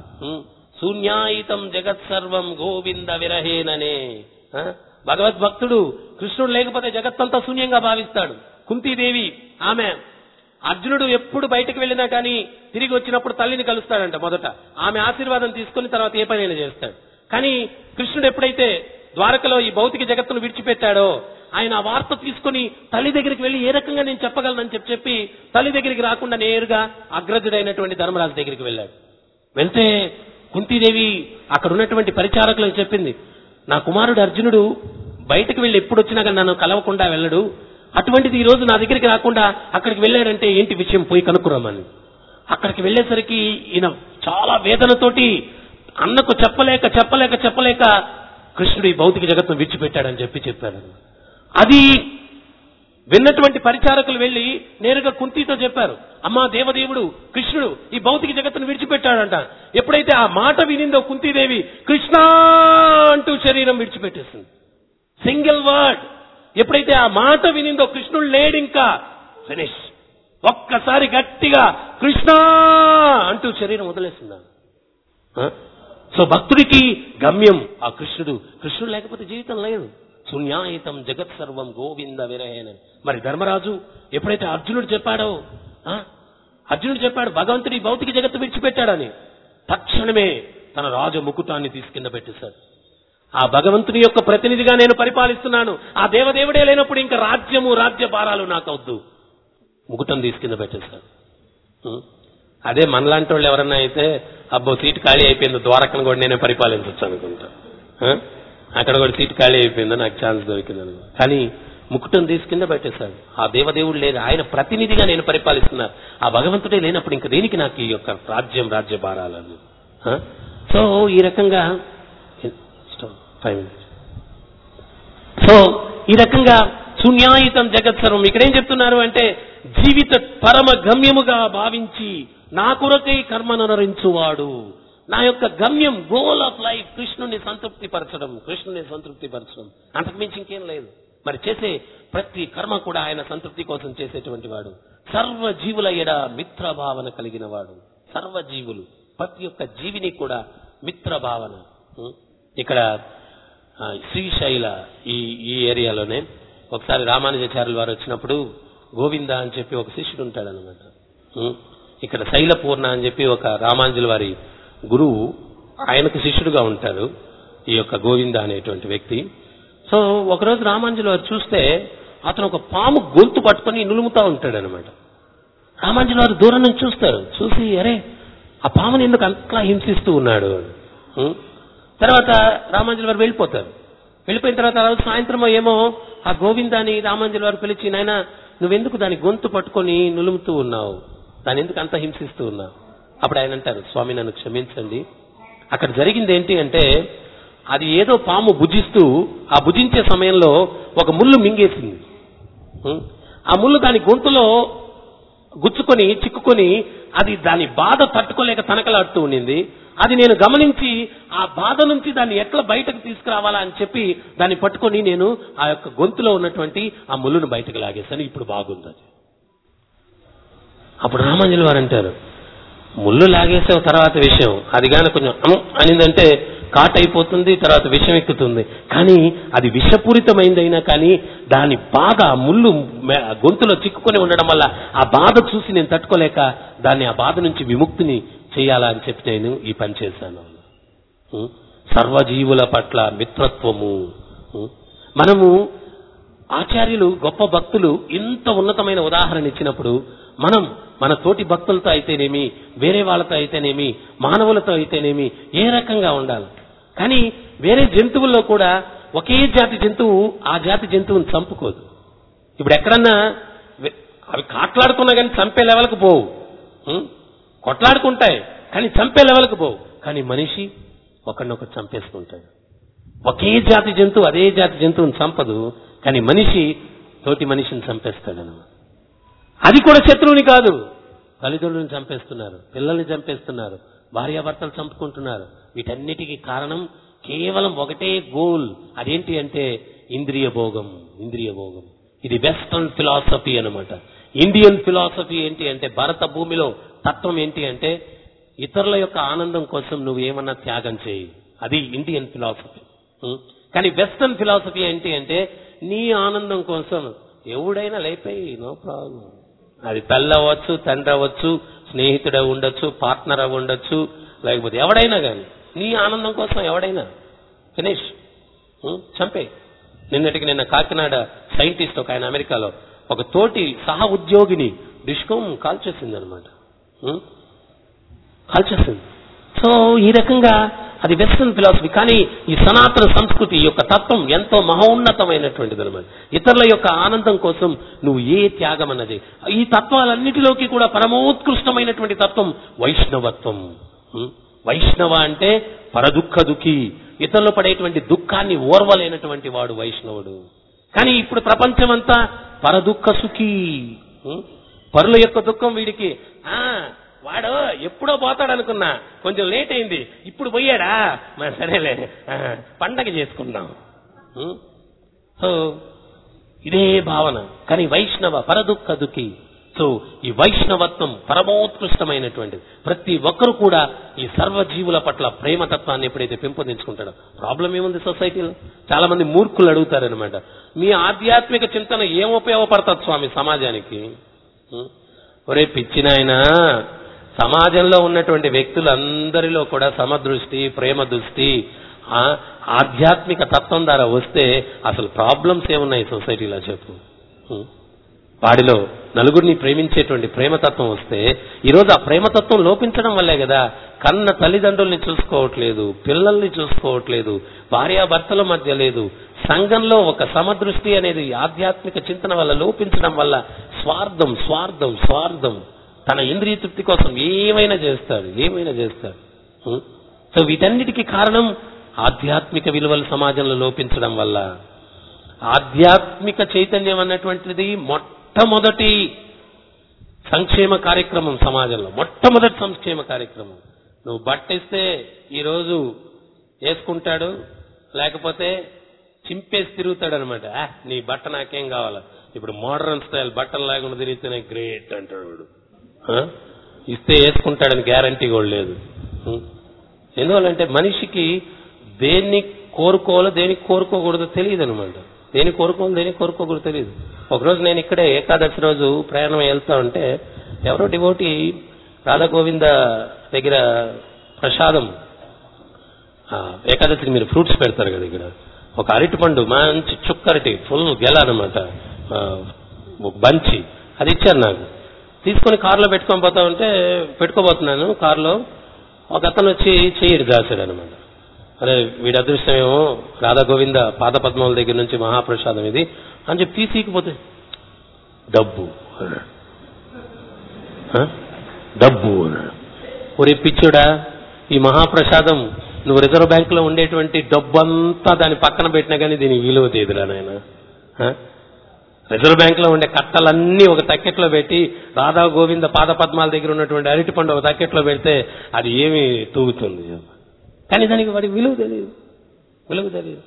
శూన్యాయితం జగత్ సర్వం గోవింద విరహేననే. భగవద్భక్తుడు కృష్ణుడు లేకపోతే జగత్తంతా శూన్యంగా భావిస్తాడు. కుంతీదేవి ఆమె, అర్జునుడు ఎప్పుడు బయటకు వెళ్ళినా కానీ తిరిగి వచ్చినప్పుడు తల్లిని కలుస్తాడంట. మొదట ఆమె ఆశీర్వాదం తీసుకుని తర్వాత ఏ పనైనా చేస్తాడు. కానీ కృష్ణుడు ఎప్పుడైతే ద్వారకలో ఈ భౌతిక జగత్తును విడిచిపెట్టాడో ఆయన ఆ వార్త తీసుకుని తల్లి దగ్గరికి వెళ్లి ఏ రకంగా నేను చెప్పగలనని చెప్పి చెప్పి తల్లి దగ్గరికి రాకుండా నేరుగా అగ్రజుడైనటువంటి ధర్మరాజు దగ్గరికి వెళ్ళాడు. వెళ్తే కుంతీదేవి అక్కడ ఉన్నటువంటి పరిచారకులకు చెప్పింది, నా కుమారుడు అర్జునుడు బయటకు వెళ్లి ఎప్పుడు వచ్చినా కానీ నన్ను కలవకుండా వెళ్ళడు, అటువంటిది ఈ రోజు నా దగ్గరికి రాకుండా అక్కడికి వెళ్ళాడంటే ఏంటి విషయం, పోయి కనుక్కురమ్మని. అక్కడికి వెళ్లేసరికి ఈయన చాలా వేదనతోటి అన్నకు చెప్పలేక చెప్పలేక చెప్పలేక కృష్ణుడు ఈ భౌతిక జగత్తును విడిచిపెట్టాడని చెప్పి చెప్పాడు. అది విన్నటువంటి పరిచారకులు వెళ్లి నేరుగా కుంతితో చెప్పారు, అమ్మా దేవదేవుడు కృష్ణుడు ఈ భౌతిక జగత్తును విడిచిపెట్టాడంట. ఎప్పుడైతే ఆ మాట వినిందో కుంతీదేవి కృష్ణ అంటూ శరీరం విడిచిపెట్టేస్తుంది. Single word. ఎప్పుడైతే ఆ మాట వినిందో కృష్ణుడు లేడు ఇంకా, ఫినిష్. ఒక్కసారి గట్టిగా కృష్ణ అంటూ శరీరం వదిలేసిందా. సో భక్తుడికి గమ్యం ఆ కృష్ణుడు. కృష్ణుడు లేకపోతే జీవితం లేదు. శూన్యాయితం జగత్ సర్వం గోవింద విరహేన. మరి ధర్మరాజు ఎప్పుడైతే అర్జునుడు చెప్పాడో, అర్జునుడు చెప్పాడు భగవంతుడి భౌతిక జగత్తు విడిచిపెట్టాడని, తక్షణమే తన రాజ ముకుటాన్ని తీసి కింద పెట్టేశాడు. ఆ భగవంతుని యొక్క ప్రతినిధిగా నేను పరిపాలిస్తున్నాను, ఆ దేవదేవుడే లేనప్పుడు ఇంకా రాజ్యము రాజ్య భారాలు నాకు వద్దు, ముకుటం తీసి కింద పెట్టేశాడు. అదే మనలాంటి వాళ్ళు ఎవరన్నా అయితే అబ్బో సీటు ఖాళీ అయిపోయింది, ద్వారకను కూడా నేనే పరిపాలించవచ్చు అనుకుంటా. అక్కడ కూడా సీటు ఖాళీ అయిపోయిందో నాకు ఛాన్స్ దొరికిందని. కానీ ముకుటం తీసి కింద పెట్టేశాడు. ఆ దేవదేవుడు లేదు, ఆయన ప్రతినిధిగా నేను పరిపాలిస్తున్నారు, ఆ భగవంతుడే లేనప్పుడు ఇంకా దేనికి నాకు ఈ యొక్క రాజ్యం రాజ్య భారాలని. సో ఈ రకంగా ఫైవ్ మినిట్స్ సో ఈ రకంగా శూన్యాయితం జగత్ సర్వం. ఇక్కడేం చెప్తున్నారు అంటే జీవిత పరమ గమ్యముగా భావించి నా కొరకై కర్మనరించువాడు, నా యొక్క గమ్యం, గోల్ ఆఫ్ లైఫ్ కృష్ణుని సంతృప్తి పరచడం, కృష్ణుని సంతృప్తి పరచడం, అంతకుమించి ఇంకేం లేదు. మరి చేసే ప్రతి కర్మ కూడా ఆయన సంతృప్తి కోసం చేసేటువంటి వాడు. సర్వ జీవుల ఎడ మిత్ర భావన కలిగిన వాడు. సర్వ జీవులు, ప్రతి ఒక్క జీవిని కూడా మిత్ర భావన. ఇక్కడ శ్రీశైల ఈ ఈ ఏరియాలోనే ఒకసారి రామానుజాచార్యుల వారు వచ్చినప్పుడు గోవింద అని చెప్పి ఒక శిష్యుడు ఉంటాడనమాట. ఇక్కడ శైలపూర్ణ అని చెప్పి ఒక రామానుజుల వారి గురువు, ఆయనకు శిష్యుడుగా ఉంటారు ఈ యొక్క గోవింద అనేటువంటి వ్యక్తి. సో ఒకరోజు రామానుజుల వారు చూస్తే అతను ఒక పాము గొంతు పట్టుకొని నులుముతా ఉంటాడనమాట. రామానుజుల వారు దూరం నుంచి చూస్తారు, చూసి అరే ఆ పాముని ఎందుకు అంతలా హింసిస్తూ ఉన్నాడు. తర్వాత రామానుజుల వారు వెళ్ళిపోతారు. వెళ్ళిపోయిన తర్వాత ఆ రోజు సాయంత్రం ఏమో ఆ గోవిందాన్ని రామానుజుల వారు పిలిచి, నాయన నువ్వెందుకు దాని గొంతు పట్టుకొని నులుముతూ ఉన్నావు, దాన్ని ఎందుకు అంత హింసిస్తూ ఉన్నావు? అప్పుడు ఆయన అంటారు, స్వామి నన్ను క్షమించండి, అక్కడ జరిగింది ఏంటి అంటే అది ఏదో పాము భుజిస్తూ ఆ భుజించే సమయంలో ఒక ముళ్ళు మింగేసింది. ఆ ముళ్ళు దాని గొంతులో గుచ్చుకొని చిక్కుకొని అది దాని బాధ తట్టుకోలేక తనకలాడుతూ ఉండింది. అది నేను గమనించి ఆ బాధ నుంచి దాన్ని ఎట్లా బయటకు తీసుకురావాలా అని చెప్పి దాన్ని పట్టుకొని నేను ఆ యొక్క గొంతులో ఉన్నటువంటి ఆ ముళ్ళును బయటకు లాగేశాను, ఇప్పుడు బాగుంది అది. అప్పుడు రామానుజుల వారు అంటారు, ముళ్ళు లాగేసే తర్వాత విషయం అది కానీ కొంచెం అనిందంటే కాట్ అయిపోతుంది, తర్వాత విషం ఎక్కుతుంది. కానీ అది విషపూరితమైందైనా కానీ దాని బాధ ముళ్ళు గొంతులో చిక్కుకొని ఉండడం వల్ల ఆ బాధ చూసి నేను తట్టుకోలేక దాన్ని ఆ బాధ నుంచి విముక్తిని చేయాలా అని చెప్పి నేను ఈ పని చేశాను. సర్వజీవుల పట్ల మిత్రత్వము. మనము ఆచార్యులు గొప్ప భక్తులు ఇంత ఉన్నతమైన ఉదాహరణ ఇచ్చినప్పుడు మనం మన తోటి భక్తులతో అయితేనేమి, వేరే వాళ్ళతో అయితేనేమి, మానవులతో అయితేనేమి ఏ రకంగా ఉండాలి. కానీ వేరే జంతువుల్లో కూడా ఒకే జాతి జంతువు ఆ జాతి జంతువుని చంపుకోదు. ఇప్పుడు ఎక్కడన్నా అవి కాట్లాడుకున్నా కానీ చంపే లెవెల్కి పోవు, కొట్లాడుకుంటాయి కానీ చంపే లెవెల్కి పోవు. కానీ మనిషి ఒకరినొకరు చంపేసుకుంటాడు. ఒకే జాతి జంతువు అదే జాతి జంతువుని చంపదు, కానీ మనిషి తోటి మనిషిని చంపేస్తాడనమాట. అది కూడా శత్రువుని కాదు, తల్లిదండ్రులను చంపేస్తున్నారు, పిల్లల్ని చంపేస్తున్నారు, భార్యాభర్తలు చంపుకుంటున్నారు. వీటన్నిటికీ కారణం కేవలం ఒకటే గోల్, అదేంటి అంటే ఇంద్రియ భోగం. ఇంద్రియ భోగం ఇది వెస్టర్న్ ఫిలాసఫీ అనమాట. ఇండియన్ ఫిలాసఫీ ఏంటి అంటే, భారత భూమిలో తత్వం ఏంటి అంటే ఇతరుల యొక్క ఆనందం కోసం నువ్వు ఏమన్నా త్యాగం చేయి, అది ఇండియన్ ఫిలాసఫీ. కానీ వెస్టర్న్ ఫిలాసఫీ ఏంటి అంటే నీ ఆనందం కోసం ఎవడైనా లేపేయి, నో ప్రాబ్లం. అది తల్లి అవ్వచ్చు, తండ్రి అవ్వచ్చు, స్నేహితుడు ఉండొచ్చు, పార్ట్నర్ అవి ఉండొచ్చు, లేకపోతే ఎవడైనా కానీ నీ ఆనందం కోసం ఎవడైనా ఫినిష్ చంపే. నిన్నటికి నిన్న కాకినాడ సైంటిస్ట్ ఒక ఆయన అమెరికాలో ఒక తోటి సహ ఉద్యోగిని డిస్కం కాల్చేసింది అనమాట, కాల్చేసింది. సో ఈ రకంగా అది వెస్టర్న్ ఫిలాసఫీ. కానీ ఈ సనాతన సంస్కృతి యొక్క తత్వం ఎంతో మహోన్నతమైనటువంటిది అనమాట. ఇతరుల యొక్క ఆనందం కోసం నువ్వు ఏ త్యాగం అన్నది. ఈ తత్వాలన్నిటిలోకి కూడా పరమోత్కృష్టమైనటువంటి తత్వం వైష్ణవత్వం. వైష్ణవ అంటే పరదుఃఖ దుఃఖి, ఇతరులు పడేటువంటి దుఃఖాన్ని ఓర్వలేనటువంటి వాడు వైష్ణవుడు. కానీ ఇప్పుడు ప్రపంచమంతా పరదుఃఖ సుఖి. పరుల యొక్క దుఃఖం వీడికి, ఆ వాడు ఎప్పుడో పోతాడు అనుకున్నా, కొంచెం లేట్ అయింది, ఇప్పుడు పోయాడా, మరి సరేలే పండగ చేసుకుందాం. సో ఇదే భావన. కానీ వైష్ణవ పరదుఃఖ దుఃఖి. సో ఈ వైష్ణవత్వం పరమోత్కృష్టమైనటువంటిది. ప్రతి ఒక్కరు కూడా ఈ సర్వజీవుల పట్ల ప్రేమతత్వాన్ని ఎప్పుడైతే పెంపొందించుకుంటాడో, ప్రాబ్లం ఏముంది సొసైటీలో? చాలా మంది మూర్ఖులు అడుగుతారనమాట, మీ ఆధ్యాత్మిక చింతన ఏం ఉపయోగపడుతుంది స్వామి సమాజానికి? ఒరే పిచ్చినాయనా, సమాజంలో ఉన్నటువంటి వ్యక్తులందరిలో కూడా సమదృష్టి, ప్రేమ దృష్టి, ఆధ్యాత్మిక తత్వం ద్వారా వస్తే అసలు ప్రాబ్లమ్స్ ఏమున్నాయి సొసైటీలో చెప్పు? వాడిలో నలుగురిని ప్రేమించేటువంటి ప్రేమతత్వం వస్తే, ఈరోజు ఆ ప్రేమతత్వం లోపించడం వల్లే కదా కన్న తల్లిదండ్రుల్ని చూసుకోవట్లేదు, పిల్లల్ని చూసుకోవట్లేదు, భార్యాభర్తల మధ్య లేదు. సంఘంలో ఒక సమదృష్టి అనేది ఆధ్యాత్మిక చింతన వల్ల లోపించడం వల్ల స్వార్థం స్వార్థం స్వార్థం తన ఇంద్రియ తృప్తి కోసం ఏమైనా చేస్తాడు, ఏమైనా చేస్తాడు. సో వీటన్నిటికీ కారణం ఆధ్యాత్మిక విలువలు సమాజంలో లోపించడం వల్ల. ఆధ్యాత్మిక చైతన్యం అన్నటువంటిది మొట్టమొదటి సంక్షేమ కార్యక్రమం సమాజంలో, మొట్టమొదటి సంక్షేమ కార్యక్రమం. నువ్వు బట్ట ఇస్తే ఈరోజు వేసుకుంటాడు, లేకపోతే చింపేసి తిరుగుతాడు అనమాట. నీ బట్ట నాకేం కావాలా, ఇప్పుడు మోడర్న్ స్టైల్ బట్టలు లేకుండా తిరిగితేనే గ్రేట్ అంటాడు వాడు. ఇస్తే వేసుకుంటాడని గ్యారంటీ కూడా లేదు. ఎందువల్లంటే మనిషికి దేన్ని కోరుకోవాలో దేనికి కోరుకోకూడదో తెలియదు అనమాట. దేనికి కోరుకోవాలో దేనికి కోరుకోకూడదో తెలియదు. ఒకరోజు నేను ఇక్కడే ఏకాదశి రోజు ప్రయాణం వెళ్తా ఉంటే ఎవరో డివోటి రాధా గోవింద దగ్గర ప్రసాదం, ఏకాదశికి మీరు ఫ్రూట్స్ పెడతారు కదా, ఇక్కడ ఒక అరటి పండు మంచి చుక్కరటి ఫుల్ గెల అనమాట, బంచి, అది ఇచ్చారు నాకు. తీసుకొని కారులో పెట్టుకొని పోతా ఉంటే పెట్టుకోబోతున్నాను కారులో, ఒక అతను వచ్చి చెయ్యి దాచాడు అనమాట. అరే వీడి అదృష్టమేమో రాధా గోవింద పాద పద్మాల దగ్గర నుంచి మహాప్రసాదం ఇది అని చెప్పి తీసికపోతే డబ్బు డబ్బు అన్నాడు. ఒరే పిచ్చుడా, ఈ మహాప్రసాదం నువ్వు రిజర్వ్ బ్యాంక్ లో ఉండేటువంటి డబ్బు అంతా దాని పక్కన పెట్టినా కానీ దీనికి విలువ తీదురా నాయన. రిజర్వ్ బ్యాంక్ లో ఉండే కట్టలన్నీ ఒక తక్కెట్లో పెట్టి రాధా గోవింద పాద పద్మాల దగ్గర ఉన్నటువంటి అరటి పండు ఒక తక్కెట్లో పెడితే అది ఏమి తూగుతుంది, కానీ దానికి వాడికి విలువ తెలియదు, విలువ తెలియదు.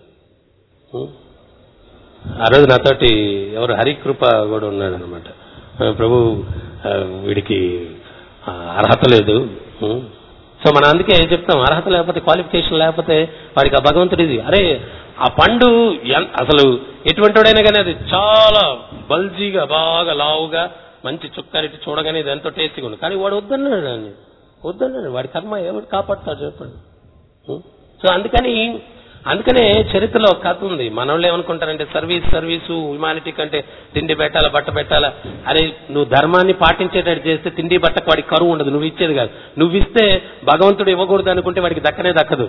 ఆ రోజు నాతోటి ఎవరు హరికృప కూడా ఉన్నాడు అనమాట. ప్రభు వీడికి అర్హత లేదు. సో మనం అందుకే చెప్తాం, అర్హత లేకపోతే క్వాలిఫికేషన్ లేకపోతే వాడికి ఆ భగవంతుడిది. అరే ఆ పండు అసలు ఎటువంటి వాడైనా కానీ అది చాలా బల్జీగా బాగా లావుగా మంచి చుక్కరిటి చూడగానే ఇది ఎంతో టేస్టీగా ఉంది, కానీ వాడు వద్దన్నాడు దాన్ని, వద్దన్నాడు. వాడి కర్మ ఎవరు కాపాడుతాడు చెప్పండి. సో అందుకని అందుకనే చరిత్రలో ఒక కథ ఉంది. మనోళ్ళు ఏమనుకుంటారంటే సర్వీస్ సర్వీసు హ్యుమానిటీ కంటే తిండి పెట్టాలా బట్ట పెట్టాలా. అరే నువ్వు ధర్మాన్ని పాటించేటట్టు చేస్తే తిండి బట్టకు వాడికి కరువు ఉండదు, నువ్వు ఇచ్చేది కాదు. నువ్వు ఇస్తే భగవంతుడు ఇవ్వకూడదు అనుకుంటే వాడికి దక్కనే దక్కదు,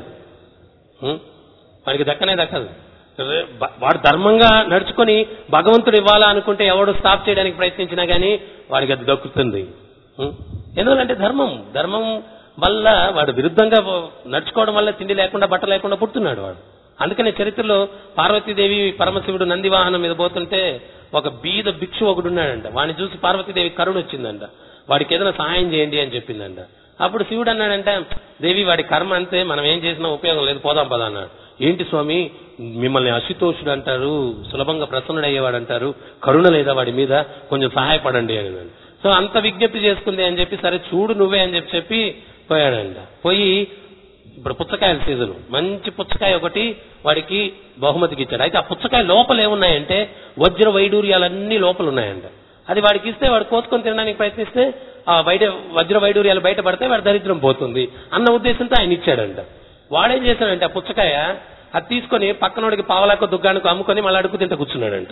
వాడికి దక్కనే దక్కదు. వాడు ధర్మంగా నడుచుకొని భగవంతుడు ఇవ్వాలా అనుకుంటే ఎవడు స్టాప్ చేయడానికి ప్రయత్నించినా గానీ వాడికి అది దక్కుతుంది. ఎందుకంటే ధర్మం ధర్మం వల్ల వాడు విరుద్ధంగా నడుచుకోవడం వల్ల తిండి లేకుండా బట్ట లేకుండా పుడుతున్నాడు వాడు. అందుకనే చరిత్రలో పార్వతీదేవి పరమశివుడు నంది వాహనం మీద పోతుంటే ఒక బీద భిక్షు ఒకడు ఉన్నాడంట. వాడిని చూసి పార్వతీదేవి కరుణ వచ్చిందంట, వాడికి ఏదైనా సహాయం చేయండి అని చెప్పిందంట. అప్పుడు శివుడు అన్నాడంట, దేవి వాడి కర్మ అంతే, మనం ఏం చేసినా ఉపయోగం లేదు, పోదాం పదా అన్నాడు. ఏంటి స్వామి మిమ్మల్ని అశుతోషుడు అంటారు, సులభంగా ప్రసన్నుడయ్యేవాడు అంటారు, కరుణ లేదా వాడి మీద, కొంచెం సహాయపడండి అని. సో అంత విజ్ఞప్తి చేసుకుంది అని చెప్పి సరే చూడు నువ్వే అని చెప్పి చెప్పి పోయాడంట. పోయి ఇప్పుడు పుచ్చకాయల సీజన్, మంచి పుచ్చకాయ ఒకటి వాడికి బహుమతికి ఇచ్చాడు. అయితే ఆ పుచ్చకాయ లోపల ఏమున్నాయంటే వజ్ర వైడూర్యాలన్నీ లోపల ఉన్నాయంట. అది వాడికి ఇస్తే వాడు కోసుకొని తినడానికి ప్రయత్నిస్తే ఆ వైడ వజ్ర వైడూర్యాలు బయటపడితే వాడి దరిద్రం పోతుంది అన్న ఉద్దేశంతో ఆయన ఇచ్చాడంట. వాడేం చేశాడంటే ఆ పుచ్చకాయ అది తీసుకొని పక్కనోడికి పావలాకో దుగ్గానికి అమ్ముకొని మళ్ళీ అడుగు తింటే కూర్చున్నాడంట.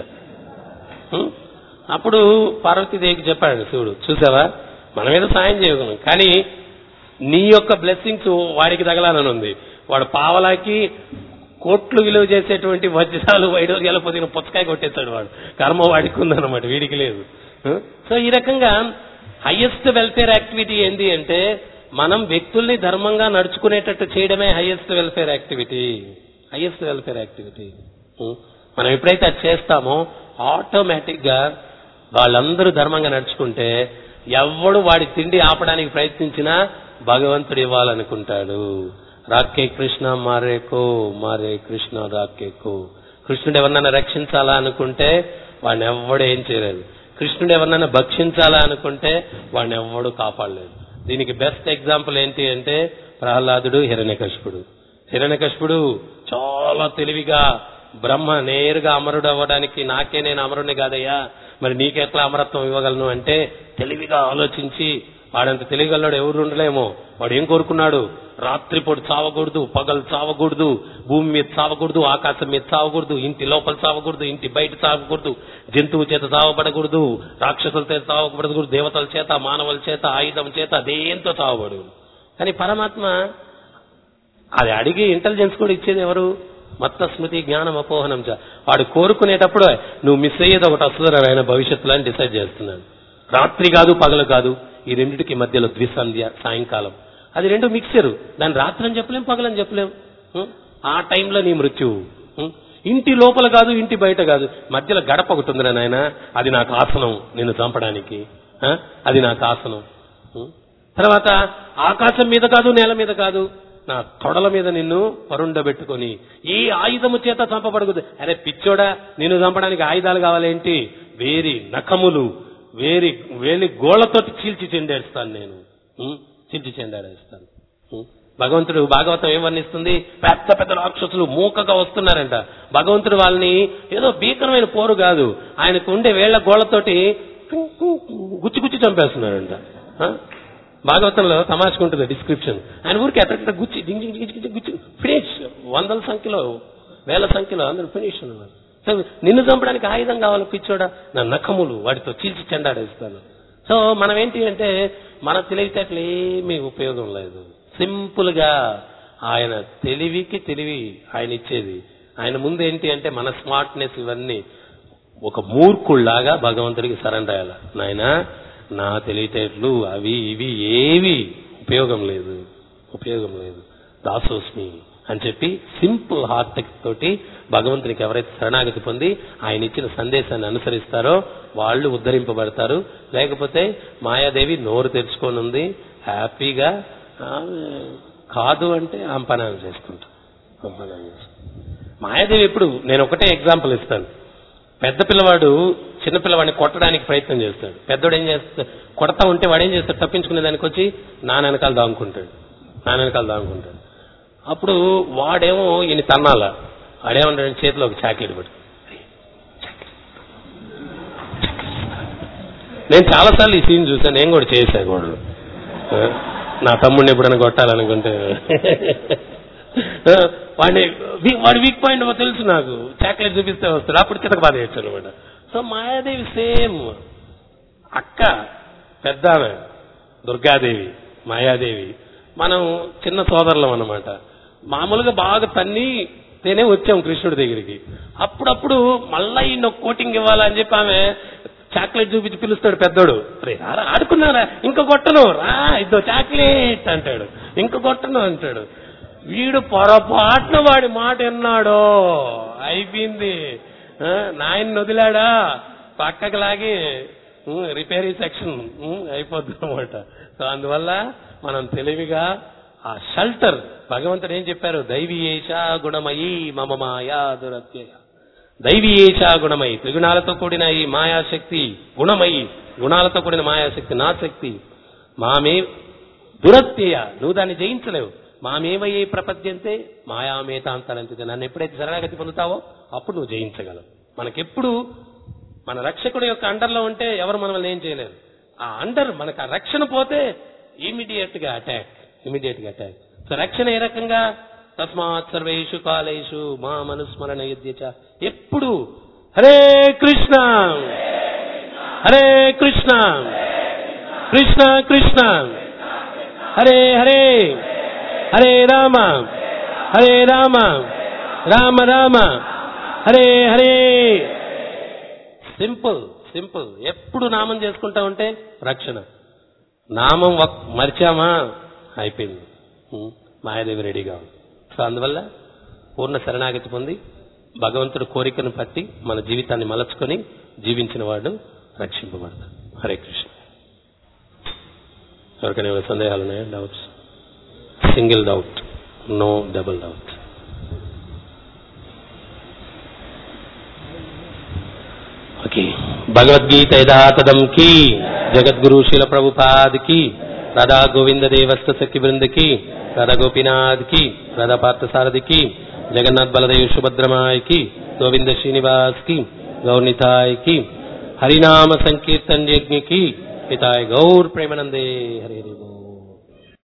అప్పుడు పార్వతీదేవికి చెప్పాడు శివుడు, చూసావా మన మీద సాయం చేయగలను, కానీ నీ యొక్క బ్లెస్సింగ్స్ వాడికి తగలాలని ఉంది. వాడు పావలాకి కోట్లు విలువ చేసేటువంటి వజ్రాలు వైడూర్యాలు పొదిగిన పుచ్చకాయ కొట్టేస్తాడు. వాడు కర్మ వాడికి ఉందన్నమాట, వీడికి లేదు. సో ఈ రకంగా హైయెస్ట్ వెల్ఫేర్ యాక్టివిటీ ఏంటి అంటే మనం వ్యక్తుల్ని ధర్మంగా నడుచుకునేటట్టు చేయడమే highest welfare activity. Highest welfare activity మనం ఎప్పుడైతే అది చేస్తామో ఆటోమేటిక్ గా వాళ్ళందరూ ధర్మంగా నడుచుకుంటే ఎవడు వాడి తిండి ఆపడానికి ప్రయత్నించినా భగవంతుడు ఇవ్వాలనుకుంటాడు. రాకే కృష్ణ మారేకో మారే కృష్ణ రాకేకో. కృష్ణుడు ఎవరినైనా రక్షించాలా అనుకుంటే వాడిని ఎవడు ఏం చేయలేదు, కృష్ణుడు ఎవరినైనా భక్షించాలా అనుకుంటే వాడిని ఎవడు కాపాడలేదు. దీనికి బెస్ట్ ఎగ్జాంపుల్ ఏంటి అంటే ప్రహ్లాదుడు, హిరణ్యకశిపుడు. హిరణ్యకశిపుడు చాలా తెలివిగా బ్రహ్మ నేరుగా అమరుడు అవ్వడానికి నాకే నేను అమరుని కాదయ్యా మరి నీకెట్లా అమరత్వం ఇవ్వగలను అంటే తెలివిగా ఆలోచించి, వాడంత తెలివిగలడు ఎవరు ఉండలేమో, వాడు ఏం కోరుకున్నాడు, రాత్రిపూట చావకూడదు, పగలు చావకూడదు, భూమి మీద చావకూడదు, ఆకాశం మీద చావకూడదు, ఇంటి లోపల చావకూడదు, ఇంటి బయట చావకూడదు, జంతువు చేత చావబడకూడదు, రాక్షసుల చేత చావబడకూడదు, దేవతల చేత మానవుల చేత ఆయుధం చేత దేంతో చావబడదు. కానీ పరమాత్మ అది అడిగి ఇంటెలిజెన్స్ కూడా ఇచ్చేది ఎవరు, మత్త స్మృతి జ్ఞానం అపోహనం చ. వాడు కోరుకునేటప్పుడు నువ్వు మిస్ అయ్యేది ఒకటి వస్తుంది ఆయన భవిష్యత్తులో అని డిసైడ్ చేస్తున్నాడు. రాత్రి కాదు పగలు కాదు, ఈ రెండింటికి మధ్యలో ద్విసంధ్య సాయంకాలం, అది రెండు మిక్సరు. దాన్ని రాత్రి అని చెప్పలేం, పగలని చెప్పలేం. ఆ టైంలో నీ మృత్యువు. ఇంటి లోపల కాదు ఇంటి బయట కాదు, మధ్యలో గడప ఒకటి ఉందిరా నాయన, అది నాకు ఆసనం నిన్ను చంపడానికి, అది నాకు ఆసనం. తర్వాత ఆకాశం మీద కాదు, నేల మీద కాదు, నా తొడల మీద నిన్ను పరుండబెట్టుకొని ఈ ఆయుధము చేత చంపబడకూడదు. అరే పిచ్చోడా, నిన్ను చంపడానికి ఆయుధాలు కావాలేంటి? వేరి నఖములు, వేరి వేలి గోళ్లతో చీల్చి చెండేస్తాను నేను, చీల్చి చెండాడేస్తాను. భగవంతుడు భాగవతం ఏం వర్ణిస్తుంది? పెద్ద పెద్ద రాక్షసులు మూకగా వస్తున్నారంట. భగవంతుడు వాళ్ళని ఏదో భీకరమైన పోరు కాదు, ఆయనకు ఉండే వేళ్ల గోళ్లతోటి గుచ్చి గుచ్చి చంపేస్తున్నారంట. భాగవతంలో తమాషకుంటుంది డిస్క్రిప్షన్. ఆయన ఊరికి ఎక్కడ గుచ్చి గుచ్చి ఫినిష్, వందల సంఖ్యలో వేల సంఖ్యలో అందరూ ఫినిష్ అన్నారు. సో నిన్ను చంపడానికి ఆయుధం కావాలి పిచ్చోడా, నా నఖములు వాటితో చీల్చి చెండాడేస్తాను. సో మనం ఏంటి అంటే మన తెలివితేటలు ఏమీ ఉపయోగం లేదు. సింపుల్ గా ఆయన తెలివికి తెలివి ఆయన ఇచ్చేది. ఆయన ముందు ఏంటి అంటే మన స్మార్ట్నెస్ ఇవన్నీ ఒక మూర్ఖుళ్లాగా భగవంతుడికి సరెండర్ అయ్యాల. నాయన నా తెలివితేటలు అవి ఇవి ఏవి ఉపయోగం లేదు, ఉపయోగం లేదు, దాసోస్మి అని చెప్పి సింపుల్ హార్ట్ తోటి భగవంతునికి ఎవరైతే శరణాగతి పొంది ఆయన ఇచ్చిన సందేశాన్ని అనుసరిస్తారో వాళ్ళు ఉద్ధరింపబడతారు. లేకపోతే మాయాదేవి నోరు తెరుచుకొని ఉంది, హ్యాపీగా కాదు అంటే అంపనాలు చేసుకుంటాం. మాయాదేవి ఎప్పుడు, నేను ఒకటే ఎగ్జాంపుల్ ఇస్తాను. పెద్ద పిల్లవాడు చిన్న పిల్లవాడిని కొట్టడానికి ప్రయత్నం చేస్తాడు. పెద్దోడు ఏం చేస్తాడు, కొడతా ఉంటే వాడు ఏం చేస్తాడు, తప్పించుకునే దానికి వచ్చి నాన్న వెనకాల దాంగుకుంటాడు, నాన్న వెనకాల దాంగుకుంటాడు. అప్పుడు వాడేమో ఈయన తన్నాల, వాడేమంటాడు చేతిలో ఒక చాక్లెట్ పట్టు. నేను చాలాసార్లు ఈ సీన్ చూసాను, నేను కూడా చేశాను గోడలు. నా తమ్ముడిని ఎప్పుడైనా కొట్టాలనుకుంటే వాడిని వాడి వీక్ పాయింట్ తెలుసు నాకు, చాక్లెట్ చూపిస్తే వస్తాడు, అప్పుడు చితక బాధ చేయొచ్చు అనమాట. సో మాయాదేవి సేమ్ అక్క, పెద్ద దుర్గాదేవి, మాయాదేవి మనం చిన్న సోదరులం అన్నమాట. మామూలుగా బాగా తన్ని తేనే వచ్చాం కృష్ణుడి దగ్గరికి. అప్పుడప్పుడు మళ్ళా ఈయన కోటింగ్ ఇవ్వాలని చెప్పి ఆమె చాక్లెట్ చూపించి పిలుస్తాడు పెద్దోడు. రే రా ఆడుకున్నారా, ఇంక కొట్టను రా, ఇదో చాక్లెట్ అంటాడు, ఇంక కొట్టను అంటాడు. వీడు పొరపాటున వాడి మాట విన్నాడో అయిపోయింది, నాయన్ని వదిలాడా పక్కకి లాగి రిపేరీ సెక్షన్ అయిపోద్ది అనమాట. సో అందువల్ల మనం తెలివిగా ఆ షెల్టర్, భగవంతుడు ఏం చెప్పారు, దైవీయేషా గుణమయీ మమ మాయా దురత్యయ. దైవీయేషా గుణమయి, త్రిగుణాలతో కూడిన ఈ మాయాశక్తి గుణమయి, గుణాలతో కూడిన మాయాశక్తి నా శక్తి. మామే దురత్యయ, నువ్వు దాన్ని జయించలేవు. మామేవయే ప్రపద్యంతే మాయామేతాంతరంతే, నన్ను ఎప్పుడైతే శరణాగతి పొందుతావో అప్పుడు నువ్వు జయించగలవు. మనకెప్పుడు మన రక్షకుడు యొక్క అండర్లో ఉంటే ఎవరు మనల్ని ఏం చేయలేరు. ఆ అండర్ మనకు ఆ రక్షణ పోతే ఇమీడియట్ గా అటాక్, ఇమీడియట్ గా అటాక్. సో రక్షణ ఏ రకంగా, తస్మాత్ సర్వేషు కాలేషు మా మనుస్మరణ యుధ్యచ, ఎప్పుడు హరే కృష్ణ హరే కృష్ణ కృష్ణ కృష్ణ హరే హరే హరే రామ హరే రామ రామ రామ హరే హరే. Simple simple. ఎప్పుడు నామం చేసుకుంటా ఉంటే రక్షణ. నామం మరిచామా అయిపోయింది, మాయాదేవి రెడీగా ఉంది. సో అందువల్ల పూర్ణ శరణాగతి పొంది భగవంతుడి కోరికను పట్టి మన జీవితాన్ని మలచుకొని జీవించిన వాడు రక్షింపబడతాడు. హరే కృష్ణ. ఎవరికైనా సందేహాలు ఉన్నాయా? Doubts? Single doubt, no double doubt. Okay. Bhagavadgita యథాతథం కి, జగద్గురు శీల ప్రభుపాద్ కి, రాధా గోవింద దేవస్థ సఖి బృంద కి, రాధా గోపీనాథ్ కి, రాధా పార్థసారథి కి, జగన్నాథ్ బలదేవ్ సుభద్రమాయ్ కి, గోవింద శ్రీనివాస్ కి, గౌర్నితాయ్ కి, హరినామ సంకీర్తన్ యజ్ఞ కి, హితాయ్ గౌర్ ప్రేమానందే. హరి హరి.